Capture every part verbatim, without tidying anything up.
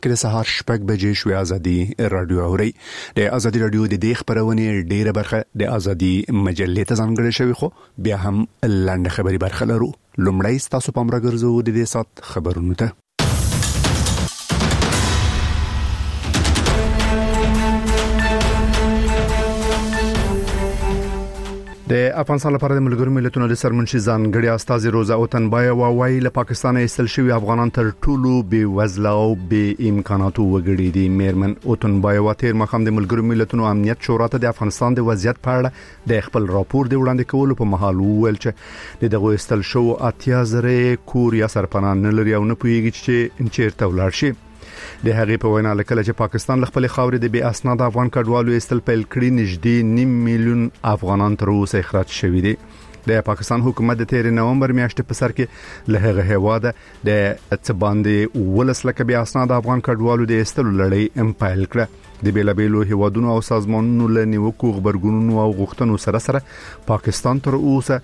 کله سهار شپږ بجې شوې ازادي رادیو اوري د ازادي رادیو د دې خبرونه ډیره برخه د ازادي مجلې ته ځانګړې شوی خو بیا هم لاندې خبري برخه لرو. لومړی تاسو په امر ګرځو د دې سات خبرونه ته. د افغانستان لپاره د ملګرو ملتونو د سرمنشي ځانګړي استاذ روزا اوتنبایا وايي له پاکستان ایستل شوی افغانان تر ټولو بې وزله او بې امکاناتو وګړي دي. میرمن اوتنبایا واتیر مخام د ملګرو ملتونو امنیت شورا ته د افغانستان د وضعیت په اړه د خپل راپور د وړاندې کولو په مهال وویل چې دغه ایستل شو اتیا زره کور یا سرپناه نه لري او نه پوهیږي چې چیرته ولاړ شي. د هغې په وینا لیکل چې پاکستان خپل خاورې د بې اسناد افغان کډوالو ایستل پیل کړي نږدې نیم میلیون افغانان تر اوسه اخراج شوي دي. د پاکستان حکومت د تیر نومبر میاشتې په سر کې له هغه هواده د څباندې ولس لکه بې اسناد افغان کډوالو د ایستلو لړۍ ام پیل کړه. د بیلابیلو هوادونو او سازمانونو له نیوکو خبرګونونو او غوښتنو سره سره پاکستان تر اوسه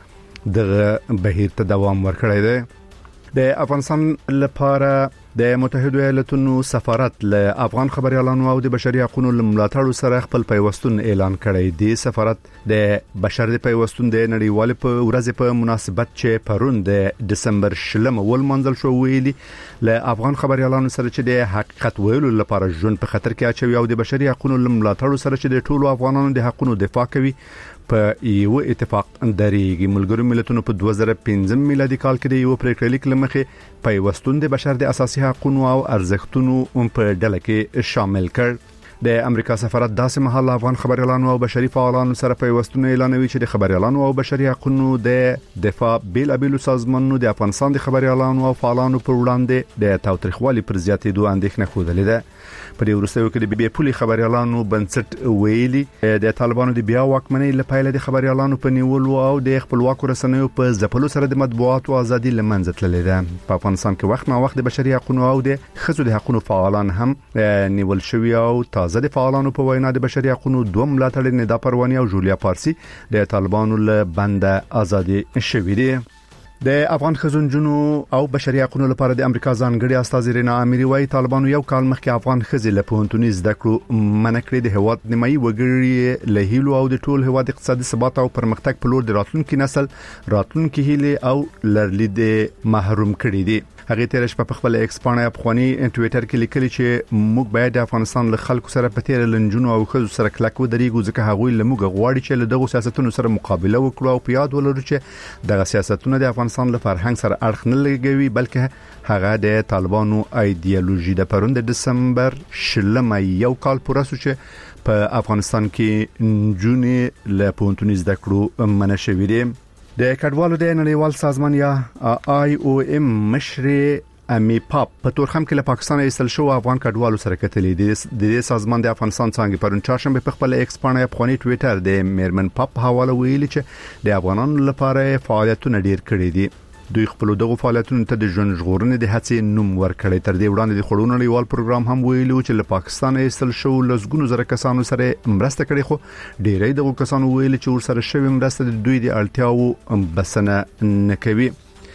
د بهیر ته دوام ورکړی دی. د افغانستان لپاره د متحده ایالاتونو سفارت له افغان خبريالانو او د بشري حقوقو ملاتړ سره خپل پیوستون اعلان کړی دی. سفارت د بشري پیوستون د نړیوال په ورځ په مناسبت چې پرون د دسمبر شلم ول منځل شو ویلي له افغان خبريالانو سره چې د حقیقت ویلو لپاره ژوند په خطر کې اچوي او د بشري حقوقو ملاتړ سره چې د ټولو افغانانو د حقوقو دفاع کوي په یو اتفاق درېږي. ملګرو ملتونو په دوه زره پنځم میلادي کال کې د یو پریکړه لیک لمخې پیوستون د بشر د اساسي حقوقو او ارزښتونو په ډله کې شامل کړ. د امریکا سفارت داسې مهال افغان خبريالانو او بشري فعالانو سره پیوستون اعلانوي چې د خبريالانو او بشري حقوقو د دفاع بیل ابیلو سازمانونو د افغانستان د خبريالانو او فعالانو پر وړاندې د تاوتریخوالي پر زیاتېدو اندېښنه خوده ده. په دې وروستیو کې د بي پولي خبريالانو بنسټ ویلي د طالبانو د بیا واکمنۍ لپاره د خبريالانو په نیولو او د خپلواکو رسنیو په ځپلو سره د مطبوعاتو ازادي لمنځه تللې ده. په افغانستان کې وخت نا وخت د بشري حقوقو او د ښځو د حقوقو فعالان هم نیول شوی او تازه د فعالانو په وینا د بشري حقوقو دوه ملاتړي ندا پرواني او جولیا پارسي د طالبانو له بند ازادي شوی دي. د افغان خزونجونو او بشري حقوقو لپاره د امریکا ځانګړي استاذ رینا اميري وايي طالبانو یو کال مخکې افغان خزي له پونتونی زده کړو منکړي د هواد نیمایي وګړي له هیلو او د ټول هواد اقتصادي ثبات او پرمختګ په لور د راتلونکي نسل راتلونکي هیله او لرلید محروم کړي دي. هغه تیر شپه په خپل ایکس باندې افغاني ټوئیټر کې لیکلي چې موږ باید د افغانستان له خلکو سره په تیر لنجونو او خزو سره کلک ودرېږو ځکه هغوی له موږ غواړي چې له دغه سیاستونو سره مقابله وکړو او په یاد ولرو چې دغه سیاستونه د افغانستان له فرهنګ سره اړخ نه لګوي بلکې هغه د طالبانو ایدئولوژي د پرون د دسمبر شلم یو کال پوره شو چې په افغانستان کې جونې له پونتونی زده کړو منع شوې دي. د کډوالو د نړیوال سازمان یا آی او ام مشري امی پاپ په تورخم کې له پاکستان ایستل شو افغان کډوالو سره کتلې دي. د دې سازمان د افغانستان څنګه پرون چهارشنبه په خپل ایکس باندې افغاني ټوئیټر د میرمن پاپ حواله ویلي چې د افغانانو لپاره فعالیتونه ډیر کړي دي. دوی خپل دغه فعالیتونو ته د ژوند ژغورنې د هڅې نوم ورکړی. تر دې وړاندې د خړو نړیوال پروګرام هم ویلو چې له پاکستان ایستل شو لسګونو زره کسانو سره مرسته کړې خو ډیری دغه کسانو ویلي چې ورسره شوی مرسته د دوی د اړتیاو بسنه نه کوي.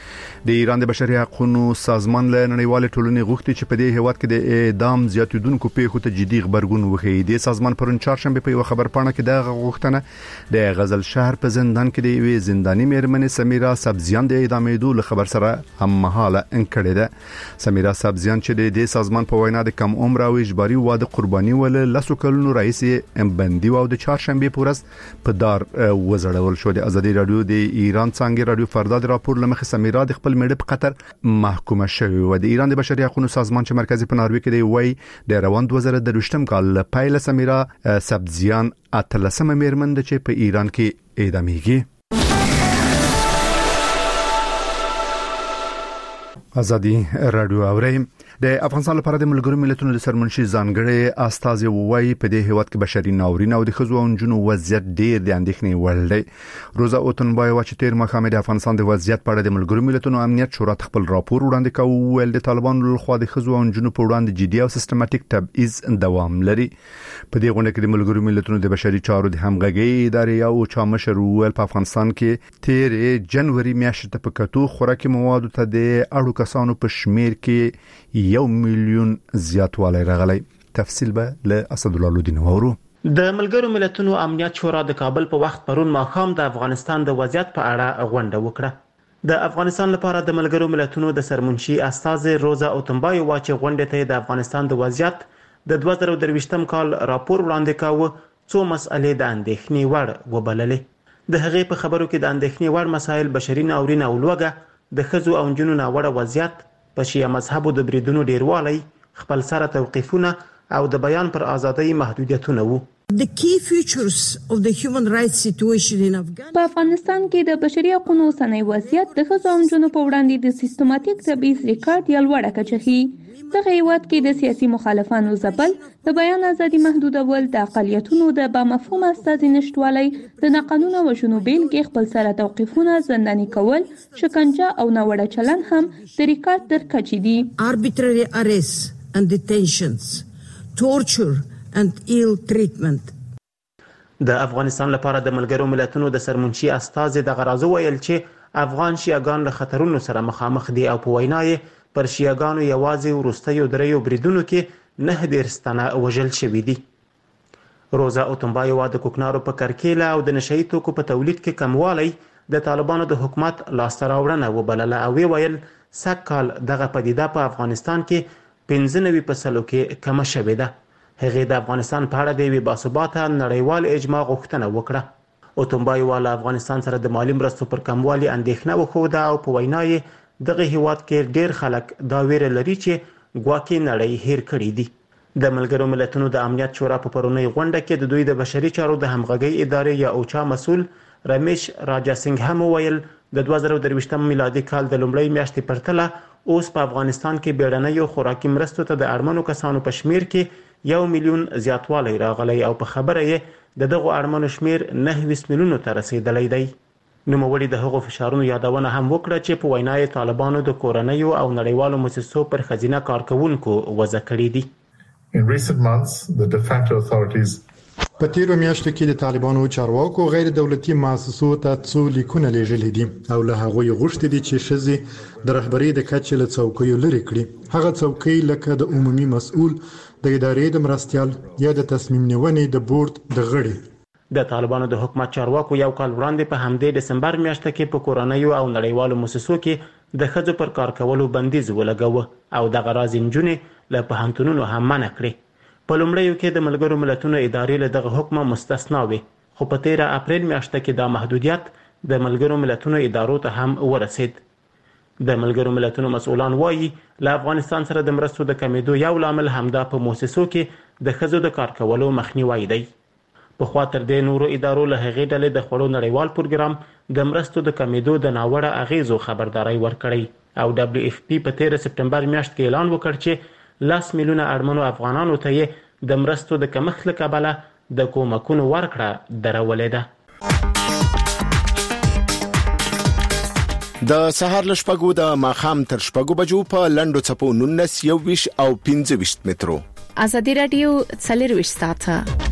د ایران د بشري حقوقو سازمان له نړیوال ټولنې غوښتي چې په دې هیواد کې د اعدام زیاتیدونکو پیښو ته جدي خبرګون وښیي. د سازمان پرون چهارشنبه په یو خبر پاڼه کې د غوښتنه د غزل شهر په زندان کې د یوې زنداني میرمنې سمیرا سبزیان د اعدامېدو له خبر سره هم مهاله انکړې ده. سمیرا سبزیان چې د سازمان په وینا د کم عمر او اجباري واده قرباني ول لسو کلونو رئیس بندي او د چهارشنبه پورس په دار وزړول شو. د ازادي رادیو د ایران څنګه رادیو فردا د راپور لمخې سمیرا د خپل مړ په قطر محکومه شوی و. د ایران د بشري حقوقو سازمان چې مرکزی په ناروې کې دی وای د روان دوه زره درویشتم کال پایله سمیرا سبزیان اتلسمه میرمن ده چې په ایران کې اعدامیږي. ازادي رادیو اوري د افغانستان لپاره د ملګرو ملتونو د سرمنشي ځانګړي استاذ ووایي په دې هیواد کې بشري ناورین او د خزو او جنو وضعیت ډیر د اندېښنې وړ دی. روزا اوتنبایا چې تیر مخامه د افغانستان د وضعیت په اړه د ملګرو ملتونو امنیت شورا خپل راپور وړاندې کوي ول د طالبانو لخوا د خزو او جنو په وړاندې جدي او سیستماتیک تبعیض دوام لري. په دې غونډه کې د ملګرو ملتونو د بشري چارو د همغږي ادارې او چامشر ول په افغانستان کې تیر جنوري میاشتې په کتو خوراکي موادو ته د اړو کسانو په شمیر کې یو میلیون زیاتوالی راغلی. تفصیل به له اسد الله لودین وورو. د ملګرو ملتونو امنیت شورا د کابل په وخت پرون ماښام د افغانستان د وضعیت په اړه غونډه وکړه. د افغانستان لپاره د ملګرو ملتونو د سرمنشي استازي روزا اوتنبای واچ غونډه ته د افغانستان د وضعیت د دوه زره درویشتم کال راپور وړاندې کاوه، څو مسئلې د اندېښنې وړ وبللې. د هغې په خبرو کې د اندېښنې وړ مسایل بشري ناورین او لوږه، د ښځو او نجونو ناوړه وضعیت، په شیعه مذهبو د بریدونو ډیروالی، خپل سره توقیفونه او د بیان پر ازادۍ محدودیتونه وو. The key features of the human rights situation in Afghanistan. په افغانستان کې د بشري حقوقو اوسنی وضعیت د ښځو او نجونو په وړاندې د سیستماتیک تبعیض ریکارډ یا لوړه کچه ښيي. دغه هیواد کې د سیاسي مخالفانو ځپل، د بیان ازادي محدودول، د اقلیتونو د بامفهومه استازي نشټوالی، د ناقانونه وژنو بیلګې، خپل سره توقیفونه، زنداني کول، شکنجه او ناوړه چلن هم د ریکارډ تر کچې دي. Arbitrary arrests and detentions, torture and ill treatment. د افغانستان لپاره د ملګرو ملتونو د سرمنشي استازي د غرازو ویل چې افغان شیعاګان له خطرونو سره مخامخ دي او په وینا یې پر شیعاګانو یوازې وروستیو دریو بریدونو کې نه دېرش تنه وژل شوي دي. روزا اوتنبای وا د کوکنارو په کرکیله او د نشهیي توکو په تولید کې کموالی د طالبانو د حکومت لاسته راوړنه وبلله او ویل سږ کال دغه پدیده په افغانستان کې پنځه نوي په سلو کې کمه شوې ده. هغې د افغانستان په اړه د یوې باثباته نړیوال اجماع غوښتنه وکړه. اوتنبای وا له افغانستان سره د مالي مرستو پر کموالي اندېښنه وښوده او په وینا یې دغه هیواد کې ډېر خلک دا ویره لري چې ګواکې نړۍ هیر کړي دي. د ملګرو ملتونو د امنیت شورا په پرونۍ غونډه کې د دوی د بشري چارو د همغږۍ ادارې یا اوچا مسؤل رمیش راجا سنگ هم وویل د دوه زره درویشتم میلادي کال د لومړۍ میاشتې پرتله اوس په افغانستان کې بیړنیو خوراکي مرستو ته د اړمنو کسانو په شمیر کې یو میلیون زیاتوالی راغلی او په خبره یې د دغو اړمنو شمیر نهه ویشت میلیونو ته رسیدلی دی. نوموړي د هغو فشارونو یادونه هم وکړه چې په وینا یې طالبانو د کورنیو او نړیوالو مؤسسو پر ښځینه کارکوونکو وضع کړي دي. In recent months, the de facto authorities په تیرو میاشتو کې د طالبانو چارواکو غیر دولتي مؤسسو ته څو لیکونه لیږلي دي او له هغوی غوښتي دي چې ښځې د رهبرۍ د کچې له څوکیو لرې کړي. هغه څوکۍ لکه د عمومي مسؤل، د ادارې د مرستیال یا د تصمیم نیونې د بورډ د غړي. د طالبانو د حکومت چارواکو یو کال وړاندې په همدې دسمبر میاشته کې په کورنیو او نړیوالو مؤسسو کې د ښځو پر کار کولو بندیز ولګاوه او دغه راز نجونې له پوهنتونونو هم منع کړې. په لومړیو کې د ملګرو ملتونو ادارې له دغه حکمه مستثنا وي، خو په تیره اپریل میاشته کې دا محدودیت د ملګرو ملتونو ادارو ته هم ورسید. د ملګرو ملتونو مسؤلان وایي له افغانستان سره د مرستو د کمیدو یو لامل همدا په مؤسسو کې د ښځو د کار کولو مخنیوی دی. پخوا تر دې نورو ادارو له هغې ډلې د خوړو نړیوال پروګرام د مرستو د کمیدو د ناوړه اغیزو خبرداری ورکړی او دبلیو اف پی په تیره سپټمبر میاشت کې اعلان وکړ چې لاس میلیونه اړمنو افغانانو ته یې د مرستو د کمښت له کبله د کومکونو ورکړه درولې ده. د سهار له شپږو د ماښام تر شپږو بجو په لنډو څپو نولس، یوویشت او پنځه ویشت مترو. ازادي راډیو څلرویشت ساعته.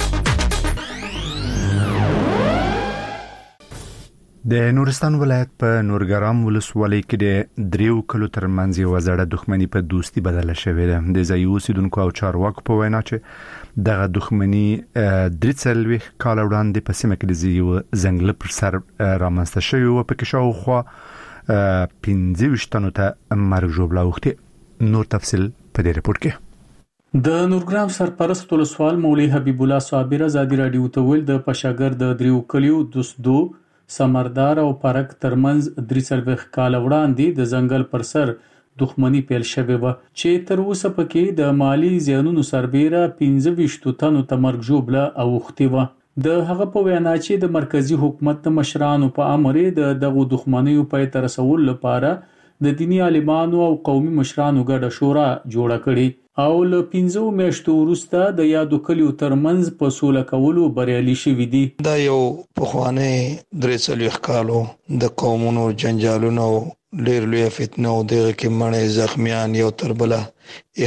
د نورستان ولایت په نورګرام ولسوالۍ کې د دریو کلو ترمنځ یو زړه دښمنی په دوستي بدله شوې ده. د ځایي اوسیدونکو او چارواکو په وینا چې دغه دښمنی درې څلوېښت کاله وړاندې په سیمه کې د یو ځنګل پر سر رامنځته شوې وه، پکې شاوخوا پنځه ویشت تنو ته مرګ ژوبله اوښتې. نور تفصیل په دې رپورټ کې. د نورګرام سرپرست ولسوال مولوي حبیب الله صابر ازادي راډیو ته ویل د پشاګر د دریو کلیو دوستدو سمردار او پارک ترمنځ درې څلوېښت کال وړاندې د ځنګل پر سر دښمنی پیل شوې و چې تر اوسه پکې د مالی زیانونو سربېره پنځه ویشت تنو ته مرګ ژوبله اوښتې وه. د هغه په وینا چې د مرکزی حکومت د مشرانو په امر د دغه دښمنیو پای ته رسول لپاره د دینی عالمانو او قومي مشرانو ګډه شورا جوړه کړې او له پنځو میاشتو وروسته د یادو کلیو ترمنځ په سوله کولو بریالي شوي دي. دا یو پخوانی درې څلوېښت کالو د قومونو جنجالونو ډېر لوی فتنه او دغه کې مړې زخمیان یو تر بله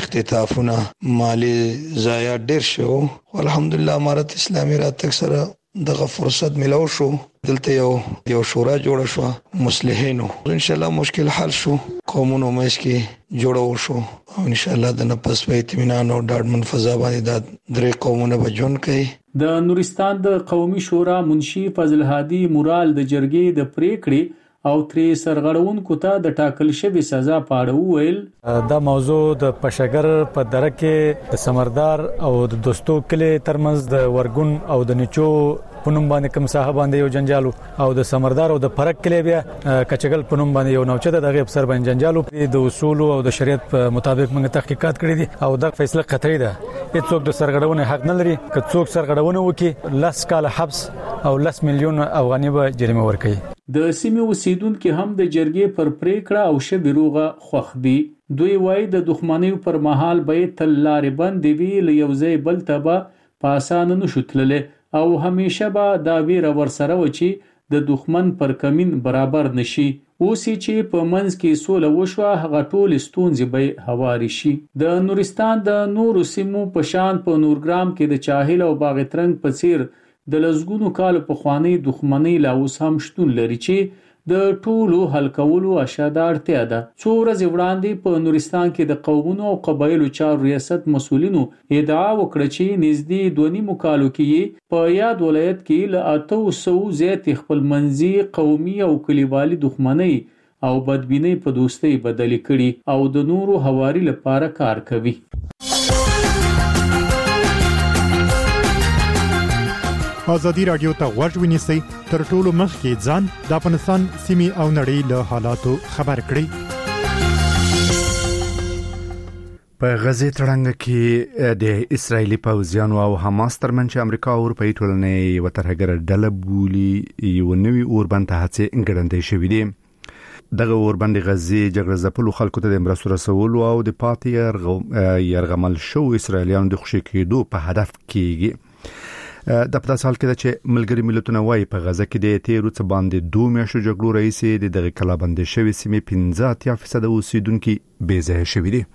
اختطافونه مالی ضایعات ډېر شو. الحمدلله امارت اسلامي راتګ سره دغه فرصت ملو شو دلته یو یو شورا جوړ شو مصلحینو ان شاء الله مشکل حل شو قومونو مېش کې جوړو شو او ان شاء الله د نفس په اطمینان او ډاډمن فضا باندې د درې قومونو بجون کوي. د نورستان د قومي شورا منشي فضل هادي مورال د جرګې د پریکړې او ترې سرغړونکو ته د ټاکل شوی سزا پاړه وویل. دا موضوع د پشګر په درکه د سمردار او د دوستو کلی ترمنځ د ورګون او د نچو پنوم باندې کوم صاحب باندې یو جنجالو او د سمردار او د فرق کلی بیا کچګل پنوم باندې یو نوچه د غیب سر باندې جنجالو د اصول او د شریعت په مطابق موږ تحقیقات کړی دي او دا فیصله قطعي ده. هیڅوک د سرغړونې حق نه لري. که څوک سرغړونه وکړي لس کال حبس او لس میلیون افغاني به جریمه ورکړي. د سیمې اوسیدونکو هم د جرګې پر پریکړه او شبي روغه خوښ دي. دوی وایي د دښمنۍ پر مهال به تل لارې بندې وي له یو ځای بل ته به په اسانه نشو تللی او همیشه به دا ویره ورسره و چې د دښمن پر کمین برابر نشي. اوس چې په منځ کې سوله وشوه هغه ټول ستونزې به هواري شي. د نورستان د نورو سیمو په شان په نورګرام کې د چاهل او باغترنګ په څیر د لزګونو کال په خواني دښمنۍ لا اوس هم شتون لري چې د ټولو حل کولو اشاده اړتیا ده. څو ورځې وړاندې په نورستان کې د قومونو او قبایلو چارو ریاست مسؤلینو ادعا وکړه چې نږدې دوه نیمو کالو کې په یاد ولایت کې له اته سوه زیات خپل منځي قومي او کلیوالي دښمنۍ او بدبینۍ په دوستۍ بدلې کړي او د نورو هواري لپاره کار کوي. ازادي رادیو ته غوږ ونیسئ تر ټولو مخکې ځان د افغانستان سیمې او نړۍ له حالاتو خبر کړئ. په غزه تړنګ کې د اسرایلی پوځیانو او حماس ترمنځ امریکا او اروپאי ټولنې یو ترهګر ډله بولی یو نوی اوربند ته هڅه انګړندې شوې دي. دغه اوربند غزه جګړه ځپلو خلکو ته د مرستو رسولو او د پاتې يرغمل شو اسرایلیانو د خوشی کېدو په هدف کېږي. د په داسې حال کې چې ملګری ملتونه وايي په غزه کې د تیرو څه باندې دوه میاشتو جګړو رئیس د دغه کلابندې شوی سیمې پنځه اتیا فیصد اوسیدونکو بې ځای شوي دي.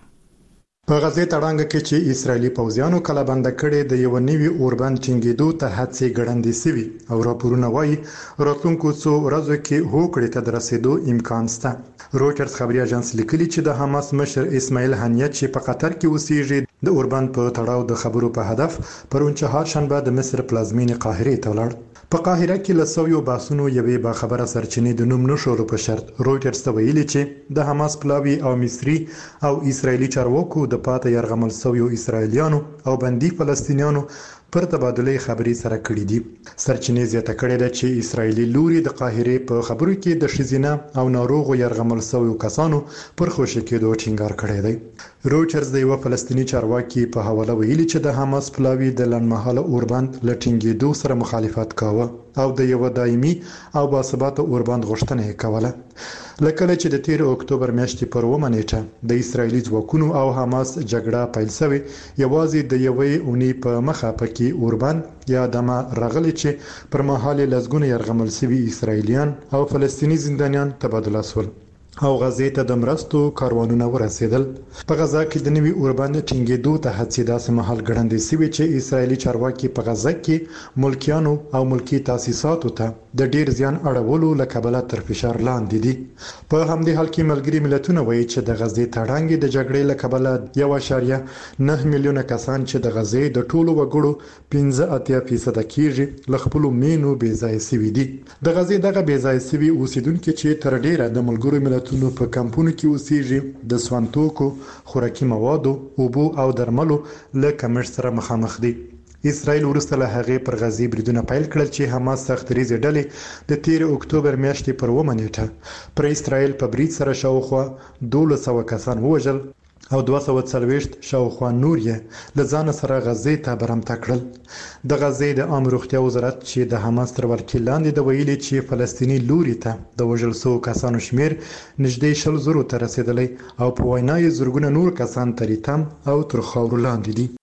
په غزه تړانګ کې چې اسرایلی پوځیانو کلابند کړي د یو نوی اوربند ټینګېدو ته هڅې ګړندې سوي او راپورونه وايي راتلونکو څو ورځو کې هوکړې ته د رسیدو امکان شته. رويټرز خبري اژانس لیکلي چې د حماس مشر اسماعیل هنیه چې په قطر کې اوسېږي د اوربند په تړاو د خبرو په هدف پرون چهارشنبه د مصر پلازمینې قاهره ته ولاړ. په قاهره کې لسویو باسونو یوې با خبره سرچینې د نوم نشولو په شرط رويټرز ته ویلي چې د حماس پلاوی او مصری او اسرایلی چارواکو د پاتې يرغمل سویو اسرایلیانو او بندي فلسطینیانو پر تبادله خبري سره کړې دي. سرچینې زیاته کړې ده چې اسرایلی لوري د قاهره په خبرو کې د شزینه او ناروغ يرغمل سویو کسانو پر خوشی کېدو ټینګار کړی دی. رويټرز د یو فلسطینی چارواکي په حواله ویلي چې د حماس پلاوی د لنمحاله اوربند لټینګېدو سره مخالفت کاوه او د یو دایمي او باثباته اوربند غوښتنه کوله. لکه چې د تیر اکتوبر میاشتې پر اومه نیټه د اسرایلی ځواکونو او حماس جګړه پیل شوه یوازې د یوې اونۍ په مخه پکې اوربند یا دمه رغلی چې پر مهال لزګونه يرغمل شوي اسرایلیان او فلسطینی زندانیان تبادله شول او غزه ته د مرستو کاروانونه ورسېدل. په غزه کې د نوي اوربند ټینګېدو ته هڅې داسې مهال ګړندې شوې چې اسرایلی چارواکي په غزه کې ملکیانو او ملکی تاسیساتو ته د ډیر زیان اړولو لکبله تر فشار لاندې دي. په همدې حال کې ملګری ملتونه وایي چې د غزه تړانګې د جګړې لکبله یو اشاریه نه میلیونه کسان چې د غزه د ټولو وګړو پنځه اتیا فیصد کېږي ل خپل مینو بې ځای شوي دي. د غزه دغه بې ځای شوي اوسیدونکو چې تر ډیره د ملګرو ملتونو په کمپونو کې اوسېږي د سوانتوکو خوراکي موادو اوبو او درملو له کمښت سره مخامخ دي. اسرائیل ورسته له هغه پر غزه بریدونه پیل کړل چې حماس سختریزه ډلې د تیر اکتوبر میاشتې پر اومه نیټه پر اسرائیل په برید سره شاوخوا دوه سوه کسان ووژل او دوه سوه څلوېښت شاوخوا نور یې له ځان سره غزه ته برمته کړل. د غزه د عام روغتیا وزارت چې د حماس تر ولکې لاندې د ویلي چې فلسطینی لوري ته د وژل شوو کسانو شمیر نږدې شل زرو ته رسیدلی او په وینا یې زرګونه نور کسان ترې تم او تر خاورو لاندې دي.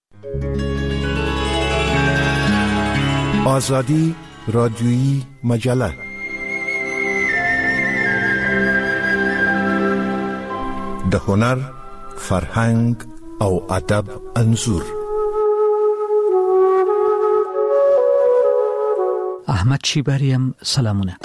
آزادی رادیویی مجله د هنر، فرهنګ او ادب انځور احمد شیبریم سلامونه.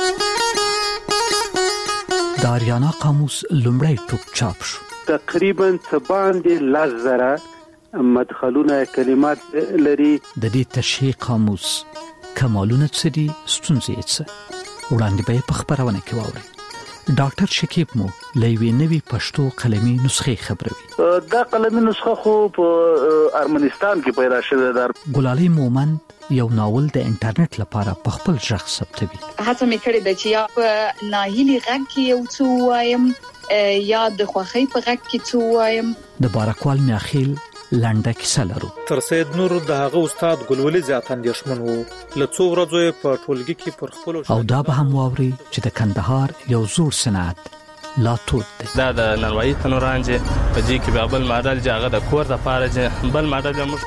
د آریانا قاموس لومړی ټوک چاپ شو. تقریبا باندې لزره مدخلونه کلمات لري. د دې تشریح قاموس کمالونه څه دي، ستونزې څه؟ وړاندې به په خبرونه کې واوري. ډاکټر شکیب مو لوي نوي پښتو قلمي نسخه خبروي. دا قلمي نسخه خو په ارمنستان کې پیدا شوې ده. ګلالي مومند یو ناول د انټرنیټ لپاره په خپل ژغ ثبتوي. هڅه مې کړې ده چې یا په ناهیلي غږ کې یو څه وایم یا د خوښۍ په غږ کې څه وایم. د بارکوال میاخیل لنډه کیسه لرو. تر سید نور د هغه استاد ګلولي زیات اندیشمن وو. له څو ورځې په ټولګي کې پر خپل او دا به هم واوري چې د کندهار یو زوړ صنعت لا تود ده. دا د ننوایي تنورانجه په دې کې به بل ماډل جاغه د کور د پاره بل ماډل موږ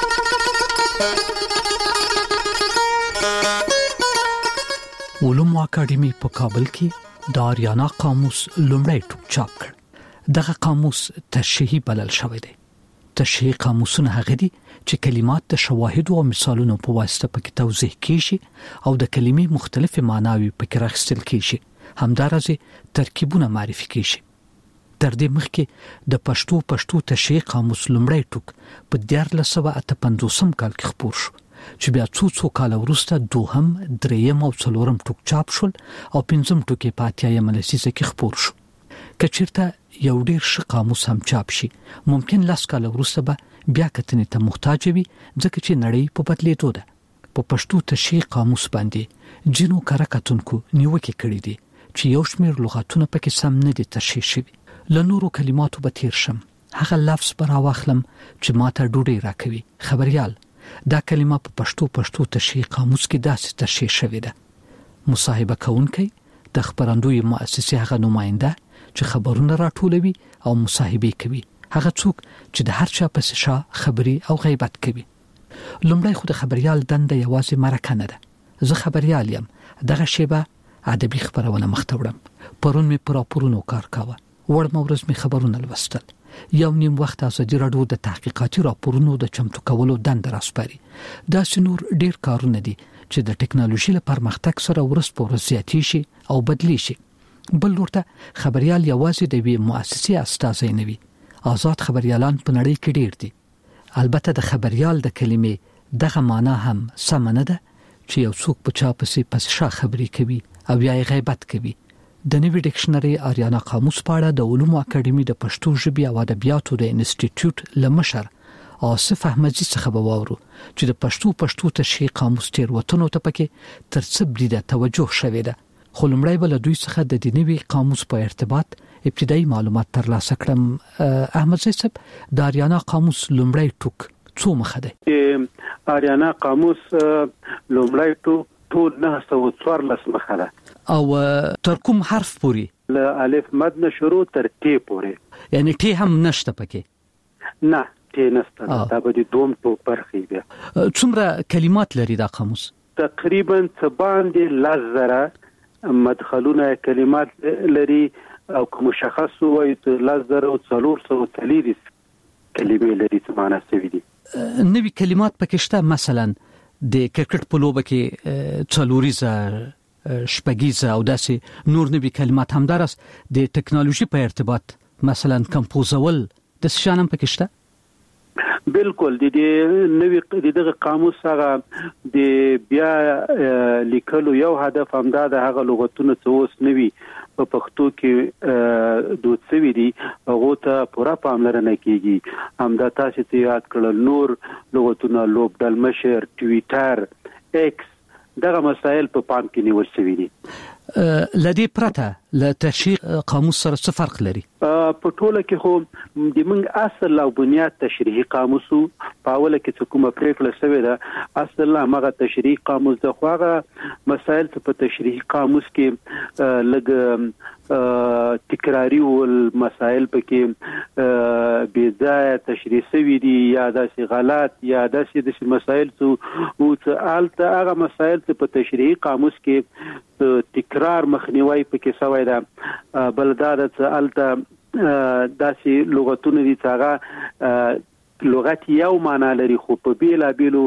علوم اکاډمي په کابل کې د آریانا قاموس لومړی ټوک چاپ کړ. دغه قاموس تشریحي بلل شوی دی. تشریح قاموسونه هغه دي چې کلمات د شواهد او مثالونو په واسطه پکې توضیح کیږي او د کلمې مختلفې معناوي پکې راخستل کیږي. همدارسه ترکیبونه معرفي کیږي. تر دې مخکې د پښتو پښتو تشریح قاموس لومړی ټوک په دیارلس سوه اته پنځوسم کال کې خپور شو چې بیا څو څو کال وروسته دوهم، دریم او څلورم ټوک چاپ شول او پنځم ټوک په اتیایم لسیزه کې خپور شو. کچیرته یو ډیر ښه قاموس هم چاپ شي، ممکن لاس کال وروسته به بیا کتنې ته محتاج وي، ځکه چې نړۍ په بدلیدو ده. په پښتو تشریح قاموس باندې جنو کار کتونکو نیوکه کړې دي چې یو شمېر لغاتونه پکې سم نه دي تشریح شوي. له نورو کلماتو به تیر شم. هغه لفظ به راواخلم چې ماته ډوډۍ راکوي. خبريال دا کلمه په پښتو پښتو تشریح قاموس کې داسې تشریح شوې ده. مصاحبه کوونکی د خبرندوی مؤسسې هغه نماینده چې خبرونه راټولوي او مصاحبه کوي، هغه څوک چې د هر چا په شا خبري او غیبت کوي. لومړی خو د خبريال دنده یوازې مرکه نه ده. زه خبريال یم. دغه شیبه ادبي خبرونه مختوړم. پرون می پر راپورونو کار کاوه. وړ مورز می خبرونه لوستل. یو نیم وخت ازادي راډیو د تحقیقاتي راپورونو د چمتو کولو دنده راسپاري. دا سنور ډیر کارونه دي چې د ټکنالوژي له پرمختګ سره ورس په ورس زیاتی شي او بدلی شي. بل ورته خبريال یوازې د وی مؤسسې استازي نه وي. آزاد خبريالان په نړۍ کې ډیر دي. البته د خبريال د کلمې دغه معنا هم سم نه ده چې یو څوک په چا پسې پس شا خبري کوي او یا غیبت کوي. د نوي ډکشنري آریانا قاموس په اړه د علوم اکاډمي د پښتو ژبې او ادبیاتو د انسټیټیوټ لمشر آصف احمدزي څخه به واورو چې د پښتو پښتو تشریح قاموس تیر وطنو ته پکې تر څه بریده توجه شوې ده. خو لومړی بل دوی څخه د دې نوي قاموس په ارتباط ابتدایي معلومات ترلاسه کړم. احمدزي صاحب، د آریانا قاموس لومړی ټوک څو مخه ده؟ آریانا قاموس لومړی ټوک ټول نه سوه څوارلس مخه ده. او تر کوم حرف پوري؟ له الف مد نه شروع تر ت پوري. یعنی ت هم نشته پکې؟ نه، ت نشته. دا به د دوم ټوک برخې ده. څومره کلمات لري دا قاموس؟ تقریبا څه باندې لزره مدخلونه کلمات لري او کوم مشخص وایي لزره او څلور سوه څلوېښت کلمې لري چې معنا سوي دي. نوي کلمات پکې شته. مثلا د کرکټ په لوبه کې څلوریزه، شپږیزه او داسې نور نوي کلمات هم درس. د ټکنالوژي په ارتباط مثلا کمپوزول د شانم پکې شته. بالکل د دې نوې دغه قاموس هغه د بیا لیکلو یو هدف هم دا د هغه لغتونه څه اوس نوي په پښتو کې دود شوي دي هغو ته پوره پاملرنه کیږي. همدا تاسو ته یاد کړل نور لغتونه لوبډلمشر، ټویټر، ایکس، دغه مسائل په پام کې نیول شوي دي. لدی پرته له تشریح قاموس سره څه فرق لري؟ په ټوله کې خو د موږ اصل او بنیاد تشریحي قاموس په اوله کې څه کومه پریکړه شوې ده اصل هغه تشریحي قاموس د خو هغه مسائل په تشریحي قاموس کې لږ تکراری ول مسائل پکې بې ځای تشریح شوي دي یا داسې غلط یا داسې د مسائل څه او څه الته هغه مسائل په تشریحي قاموس کې تکرار مخنیوي پکې شوی ده. بل دا د الته داسې لغتونه دي چې هغه لغت یو معنا لري خو په بیلا بیلو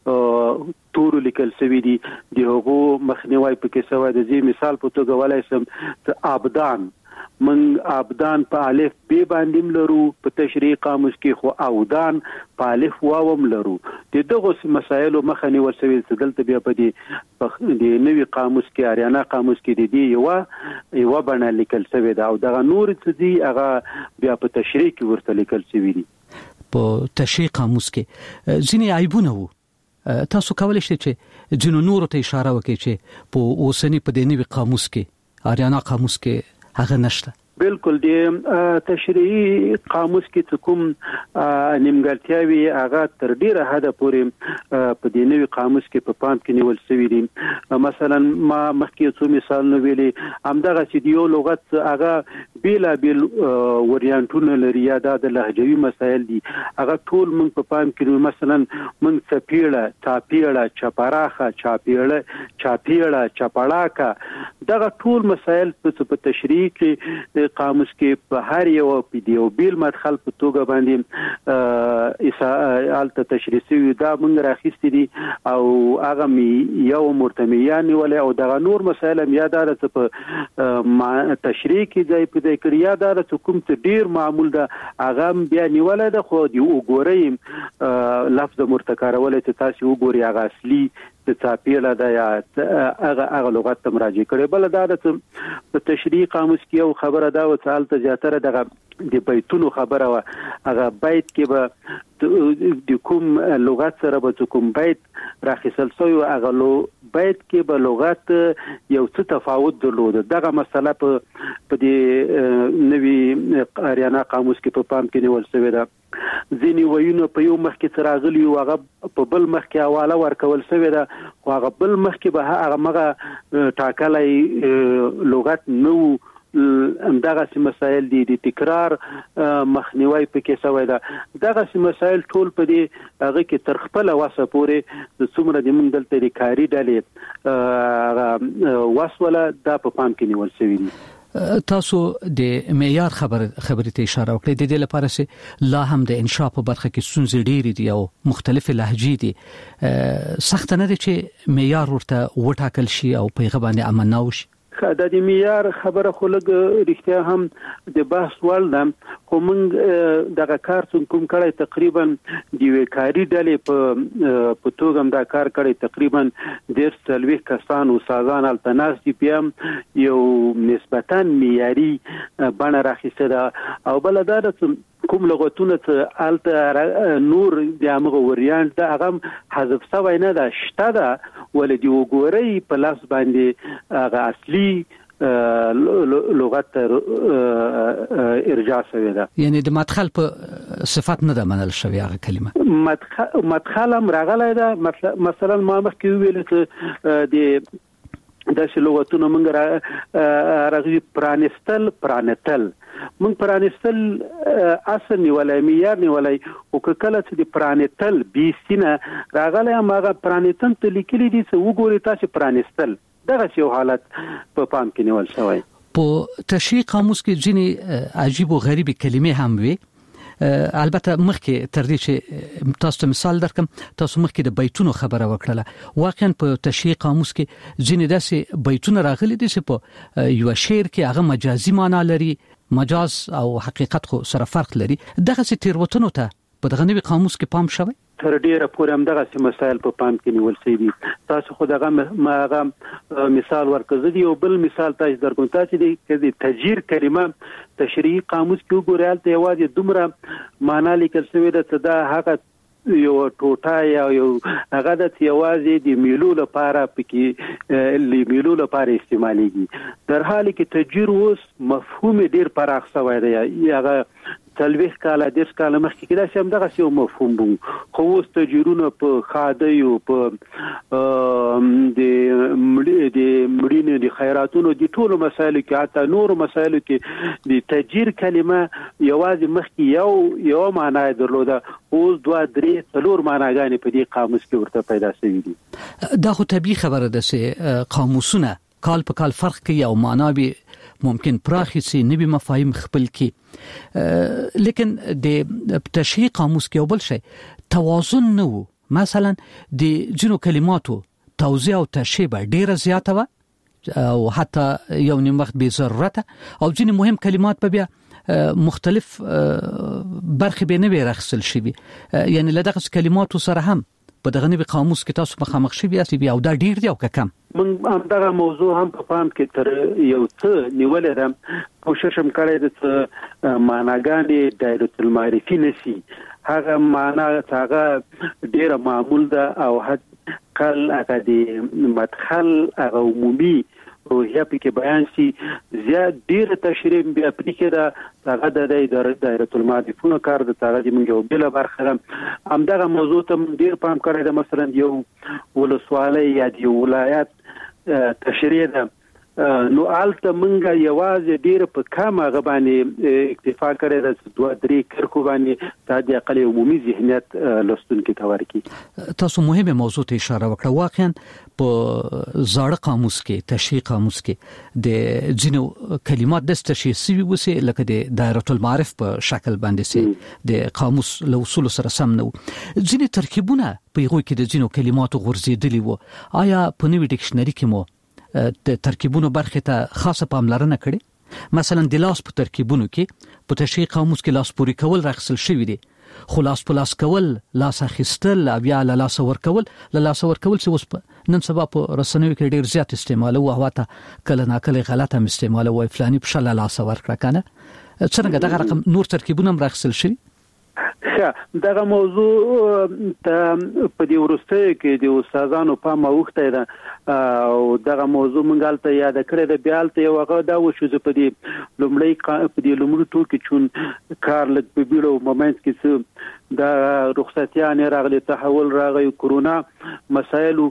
تور لیکل شوی دي د هغو مخنیوي پکې سوی د زی مثال په توګه ولای سم عبدان من عبدان په الف ب باندې لرو په تشریح قاموس کې خو عودان په الف واو لرو د دغه مسایلو مخنیوي شوی دلته بیا په دې د نوي قاموس کې اریانا قاموس کې د دې یو یو باندې لیکل شوی دا او دغه نور څه دي هغه بیا په تشریح کې ورته لیکل شوی دي په تشریح قاموس کې ځینې عیبونه وو تاسو کولای شئ چې ځینو نورو ته اشاره وکړئ چې په اوسنی په دې نوي قاموس کې اریانا قاموس کې هغه نشته بالکل د تشریحي قاموس کې کوم نیمګړتیاوي هغه تر ډیره حد پورې په دې نوي قاموس کې په پام کې نیول شوی دي مثلا ما مخکې څو مثالونه ویلي همدغه چې یو لغت هغه بیلا بیل وریانټونه لري یا د لهجوي مسایل دي هغه ټول موږ په پام کې مثلا موږ چپیړه چاپیړه چپراخه چاپیړه چاپیړه چپړاکه دغه ټول مسایل په تشریح کې قاموس کې په هر یو پیډیو بیل مدخل په توګه باندې اسالت تشریحي دا موږ راخستې دي او هغه می یو مرتمیان ولې او دغه نور مسایل هم یاد راځي په تشریح کې ځای په دې کړیا دا چې کوم څه ډیر معمول ده هغه بیا نیولای ده خو دی وګورئ لفظ مرتکارولې چې تاسو وګورئ هغه اصلي د چاپیړه دا یا هغه هغه لغت ته مراجعه کړي بل دا د په تشریح قاموس کې یو خبره دا و چې الته زیاتره دغه د بیتونو خبره و هغه بیت کې به د کوم لغت سره به کوم بیت راخصل شوی هغه لو بیت کې به لغت یو څه تفاوت درلود دغه مسله په په دې نوي اریانا قاموس کې په پام کې نیول شوی ده ځینی وینو په یو مخ کې تراغلی او هغه په بل مخ کې حواله ورکول شوی ده خو هغه بل مخ کې به هغه مغه ټاکلای لغت نو همدغه سي مسائل دي د تکرار مخنیوي پکې شوی ده دغه سي مسائل ټول په دې هغه کې تر خپل واسه پورې د څومره د موږ دلته د کاری ډلې واسوله دا په پام کې نیول شوی دي تاسو د معیار خبر خبرې ته اشاره وکړئ د دې لپاره چې لا هم د انشاء په برخه کې ستونزې ډېرې دي او مختلف لهجې دي سخت نه دي چې معیار ورته وټاکل شي او پیغام باندې امن نه وشي د دې معیار خبره خو لګ رښتیا هم د بحث وړ ده خو موږ دغه کار څنګه کوم کړی تقریبا د وکاري ډلې په په توګه دا کار کړی تقریبا ډېر څلوي کسان او سازان التناس دي پم یو نسبتا معیاري بڼه راخیسته ده او بل دا کوم لغتونه چې الته نور د هغه وریانت د هغه حذف شوی نه ده شته ده ولې دی وګورئ په لاس باندې هغه اصلي لغت ارجاع شوی ده یعنی د مدخل په صفات نه ده منل شوی هغه کلمه مدخل مدخل هم راغلی ده مثلا ما مخکې ویل چې د د لغتونو موږ راغلي پرانستل پرانتل موږ پرانستل اصل نیولای معیار نیولای او کله چې د پرانتل بي سینه راغلی هغه پرانتل ته لیکلي دي چې وګورئ تاسو پرانستل دغه یو حالت په پام کې نیول شوی په تشریح قاموس کې ځینې عجیب او غریب کلمې هم وي البته مخکې تر دې چې تاسو ته مثال درکم تاسو مخکې د بیتونو خبره وکړه واقعا په تشریح قاموس کې ځینې داسې بیتونه راغلي دي چې په یو شعر کې هغه مجازي معنی لري مجاز او حقیقت خو سره فرق لري دغه څه تیروتنو ته په دغه نوي قاموس کې پام شوی تر ډیره پورې هم دغه مسایل په پام کې نیول شوی دي تاسو خو دغه ماغه مثال ورکړی دی او بل مثال تاسو درکوم تاسو د تجیر کلمه تشریحي قاموس کې وګورئ ته یوازې دومره معنا لیکل شوی ده چې دا هغه یو ټوټه یا یو هغه د یوازې د میلو لپاره پکې لیملو لپاره استعماليږي در حال کې تجیر اوس مفهوم ډیر پراخ شوی دی هغه تلويخ کاله د کاله مخکې کدا چې هم دغه یو مفهوم بو خو اوس تجربه په خاده یو په د مړي د مړینې د خیراتونو د ټولو مسایلو کې حتی نور مسایلو کې د تجیر کلمه یوازې مخکې یو یو معنی درلوده اوس دوه درې څلور معناګانې په دې قاموس کې ورته پیدا شوي دي دا خو طبيعي خبره ده چې قاموسونه کال په کال فرق کوي او معنا به ممکن پراخي سي نوي مفاهیم خپل کی لیکن د تشریح قاموس کې اول شي توازن نه وو. مثلا د جنو کلماتو توزیع او تشریح ډیره زیاته و او حتی یو نیم وخت به ضرورت او جن مهم کلمات په بیا مختلف برخې به نه ورخصل شي، یعنی لدغه کلماتو سره هم په دغه نوي قاموس کې تاسو مخامخ شي بیا چې او دا ډیر دی او کم. من همدغه موضوع هم په پام کې تر یو څه نیولې ده، کوشش هم کړی د معناګانې دایره المعرفي نشي، هغه معنا هغه ډیره معمول ده او حد کل هغه د مدخل هغه عمومي روحیه پکې بیان شي، زیات ډیره تشریح بیا پکې ده هغه د دایره المعرفونو کار د هغه د موږ یو بل برخه ده. همدغه موضوع ته ډیر پام کړی ده، مثلا یو ولسوالۍ یا د ولایت تشریح ده، نو آلته منګه یوازې ډیر په کم هغه باندې اکتفا کړی ده، دوه درې کرکو باندې د اقل عمومي ذهنیت لوستونکو ته ورکي. تاسو مهمه موضوع ته اشاره وکړه، واقعا په زاړه قاموس کې تشریح قاموس کې د جنو کلمات د تشریح سوي وسه لکه د دایره المعارف په شکل باندې سي د قاموس له اصول سره سم نه ځینې ترکیبونه په یو کې د جنو کلماتو غورځېدلي وو. آیا په نوي ډکشنري کې مو د ترکیبونو برخه ته خاصه پاملرنه کړې؟ مثلا د لاس په ترکیبونو کې په تشریح قاموس کې لاس پوری کول راخصل شوی دی، خو لاس په لاس کول، لاس اخیستل او بیا له لاس ورکول، له لاس ورکول چې اوس نن سبا په رسنیو کې ډیر زیات استعمال او هوا ته کله ناکله غلطه استعمال وای فلانی په شل لاس ورکړه کنه. څنګه دغه رقم نور ترکیبونه هم راخصل شوی؟ دغه موضوع ته په دې ورسته کې د استادانو په موخته ده او دغه موضوع مونږ ته یاد کړی د بیالته یو هغه دا و شو په دې لومړی په دې لومړی ټوکی چون کار لږ په بیرو مومنت کې څه د رخصتیانه راغلي، تحول راغی، کرونا مسایل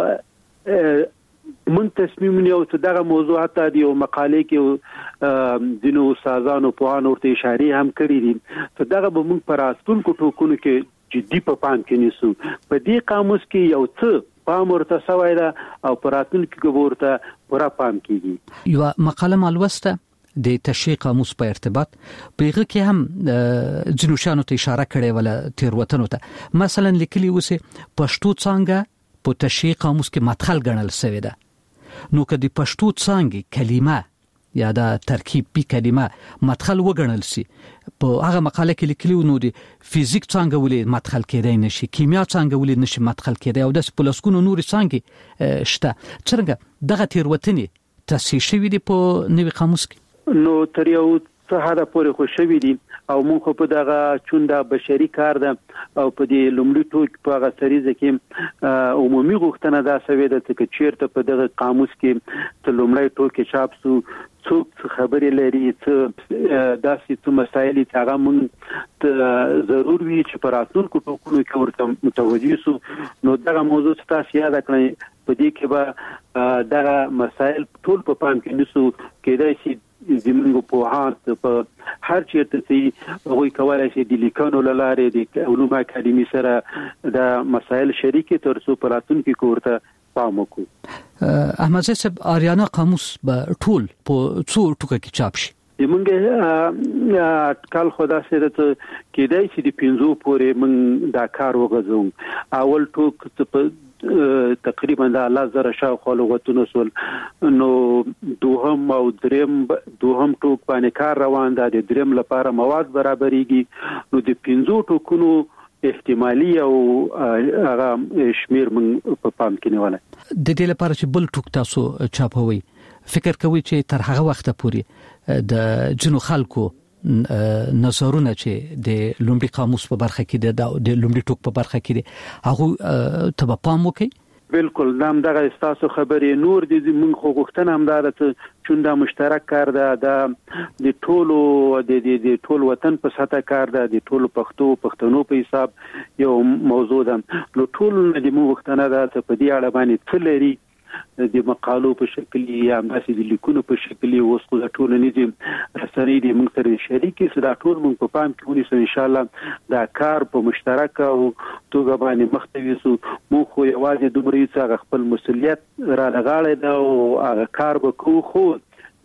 من تصمیم نیو چې دغه موضوع حتی د یو مقالې کې ځینو استادانو په ان ورته اشاره هم کړې دي، چې دغه به موږ پر اصلونکو ټوکونو کې جدي په پام کې نیسو. په دې قاموس کې یو څه پام ورته سوای دا او پر اصلونکو کې ورته پورا پام کیږي. یو مقاله مالوسته د تشریح قاموس په ارتباط پیغه کې هم ځینو شانو ته اشاره کړې ولا تیروتنو ته، مثلا لیکلي وسه پښتو څنګه په تشریح قاموس کې مدخل ګڼل شوی ده، نو که د پښتو څنګه کلمه یا د ترکیب پی کلمه مدخل وګڼل شي، په هغه مقاله کې لیکلي نو د فزیک څنګه ولې مدخل کېدای نشي، کیمیا څنګه ولې نشي مدخل کېدای او د پلسکونو نور څنګه شته. څنګه دغه تیروتنې تصحیح شوي دي په نوي قاموس کې؟ نو تر یو څه حدا پورې خو شوي دي او مونږ په دغه چوندا بشري کار ده او په دې لومړي ټوک په هغه سریزه کې عمومي غوښتنه دا سوي ده چې چیرته په دغه قاموس کې ته لومړی ټوک چاپ سو څوک خبرې لري، څه داسې څه مسایل چې هغه مونږ ضرور وي چې پر راتلونکو ټوکونو کې ورته متوجه سو. نو دغه موضوع تاسو یاد کړئ، په دې کې به دغه مسایل ټول په پام کې نیسو. کېدای شي زموږ په هات په هر چیرته چې وګورئ کولای شي د لیکونو لاره د علوم اکاډمي سره د مسایل شریکي تر څو پراتون کې کوړه پام وکړو. احمد صاحب آریانا قاموس به ټول په څو ټوکه کې چاپ شي؟ زمونږ کال خدا سره ته کېدای شي د پنځو پورې من دا کار وغځو. اول ټوک په تقریبا د الله زره شاوخوا لغتونه سول، نو دوهم او دریم دوهم ټوک باندې کار روان ده، د دریم لپاره مواد برابرېږي. نو د پنځو ټوکونو احتمالي او هغه شمیر من په پام کې نیولای. د دې لپاره چې بل ټوک تاسو چاپوي، فکر کوي چې تر هغه وخت پورې د جنو خلکو نظرونه چې د لومړي قاموس په برخه کې د لومړي ټوک په برخه کې دي هغه ته پام وکړي؟ بالکل نام دغه استاسو خبرې نور دي، موږ خو غوښتنه هم دا ده چې دا مشترک کار ده، د ټولو د ټول وطن په سطح کار ده، د ټولو پښتو پښتنو په حساب یو موضوع ده. نو ټول د موږ غوښتنه ده چې په دې اړه باندې څه لري د مقالو په شکل یا داسې د لیکونو په شکل اوس خو د ټولنیزې رسنۍ د موږ سره شریکې سره ټول موږ په پام کې ونیسو. ان شاء الله دا کار په مشترک او توګه باندې مخته ویسو. موږ خو یوازې دومره چې خپل مسؤلیت را لغاړې دا او هغه کار وکړو، خو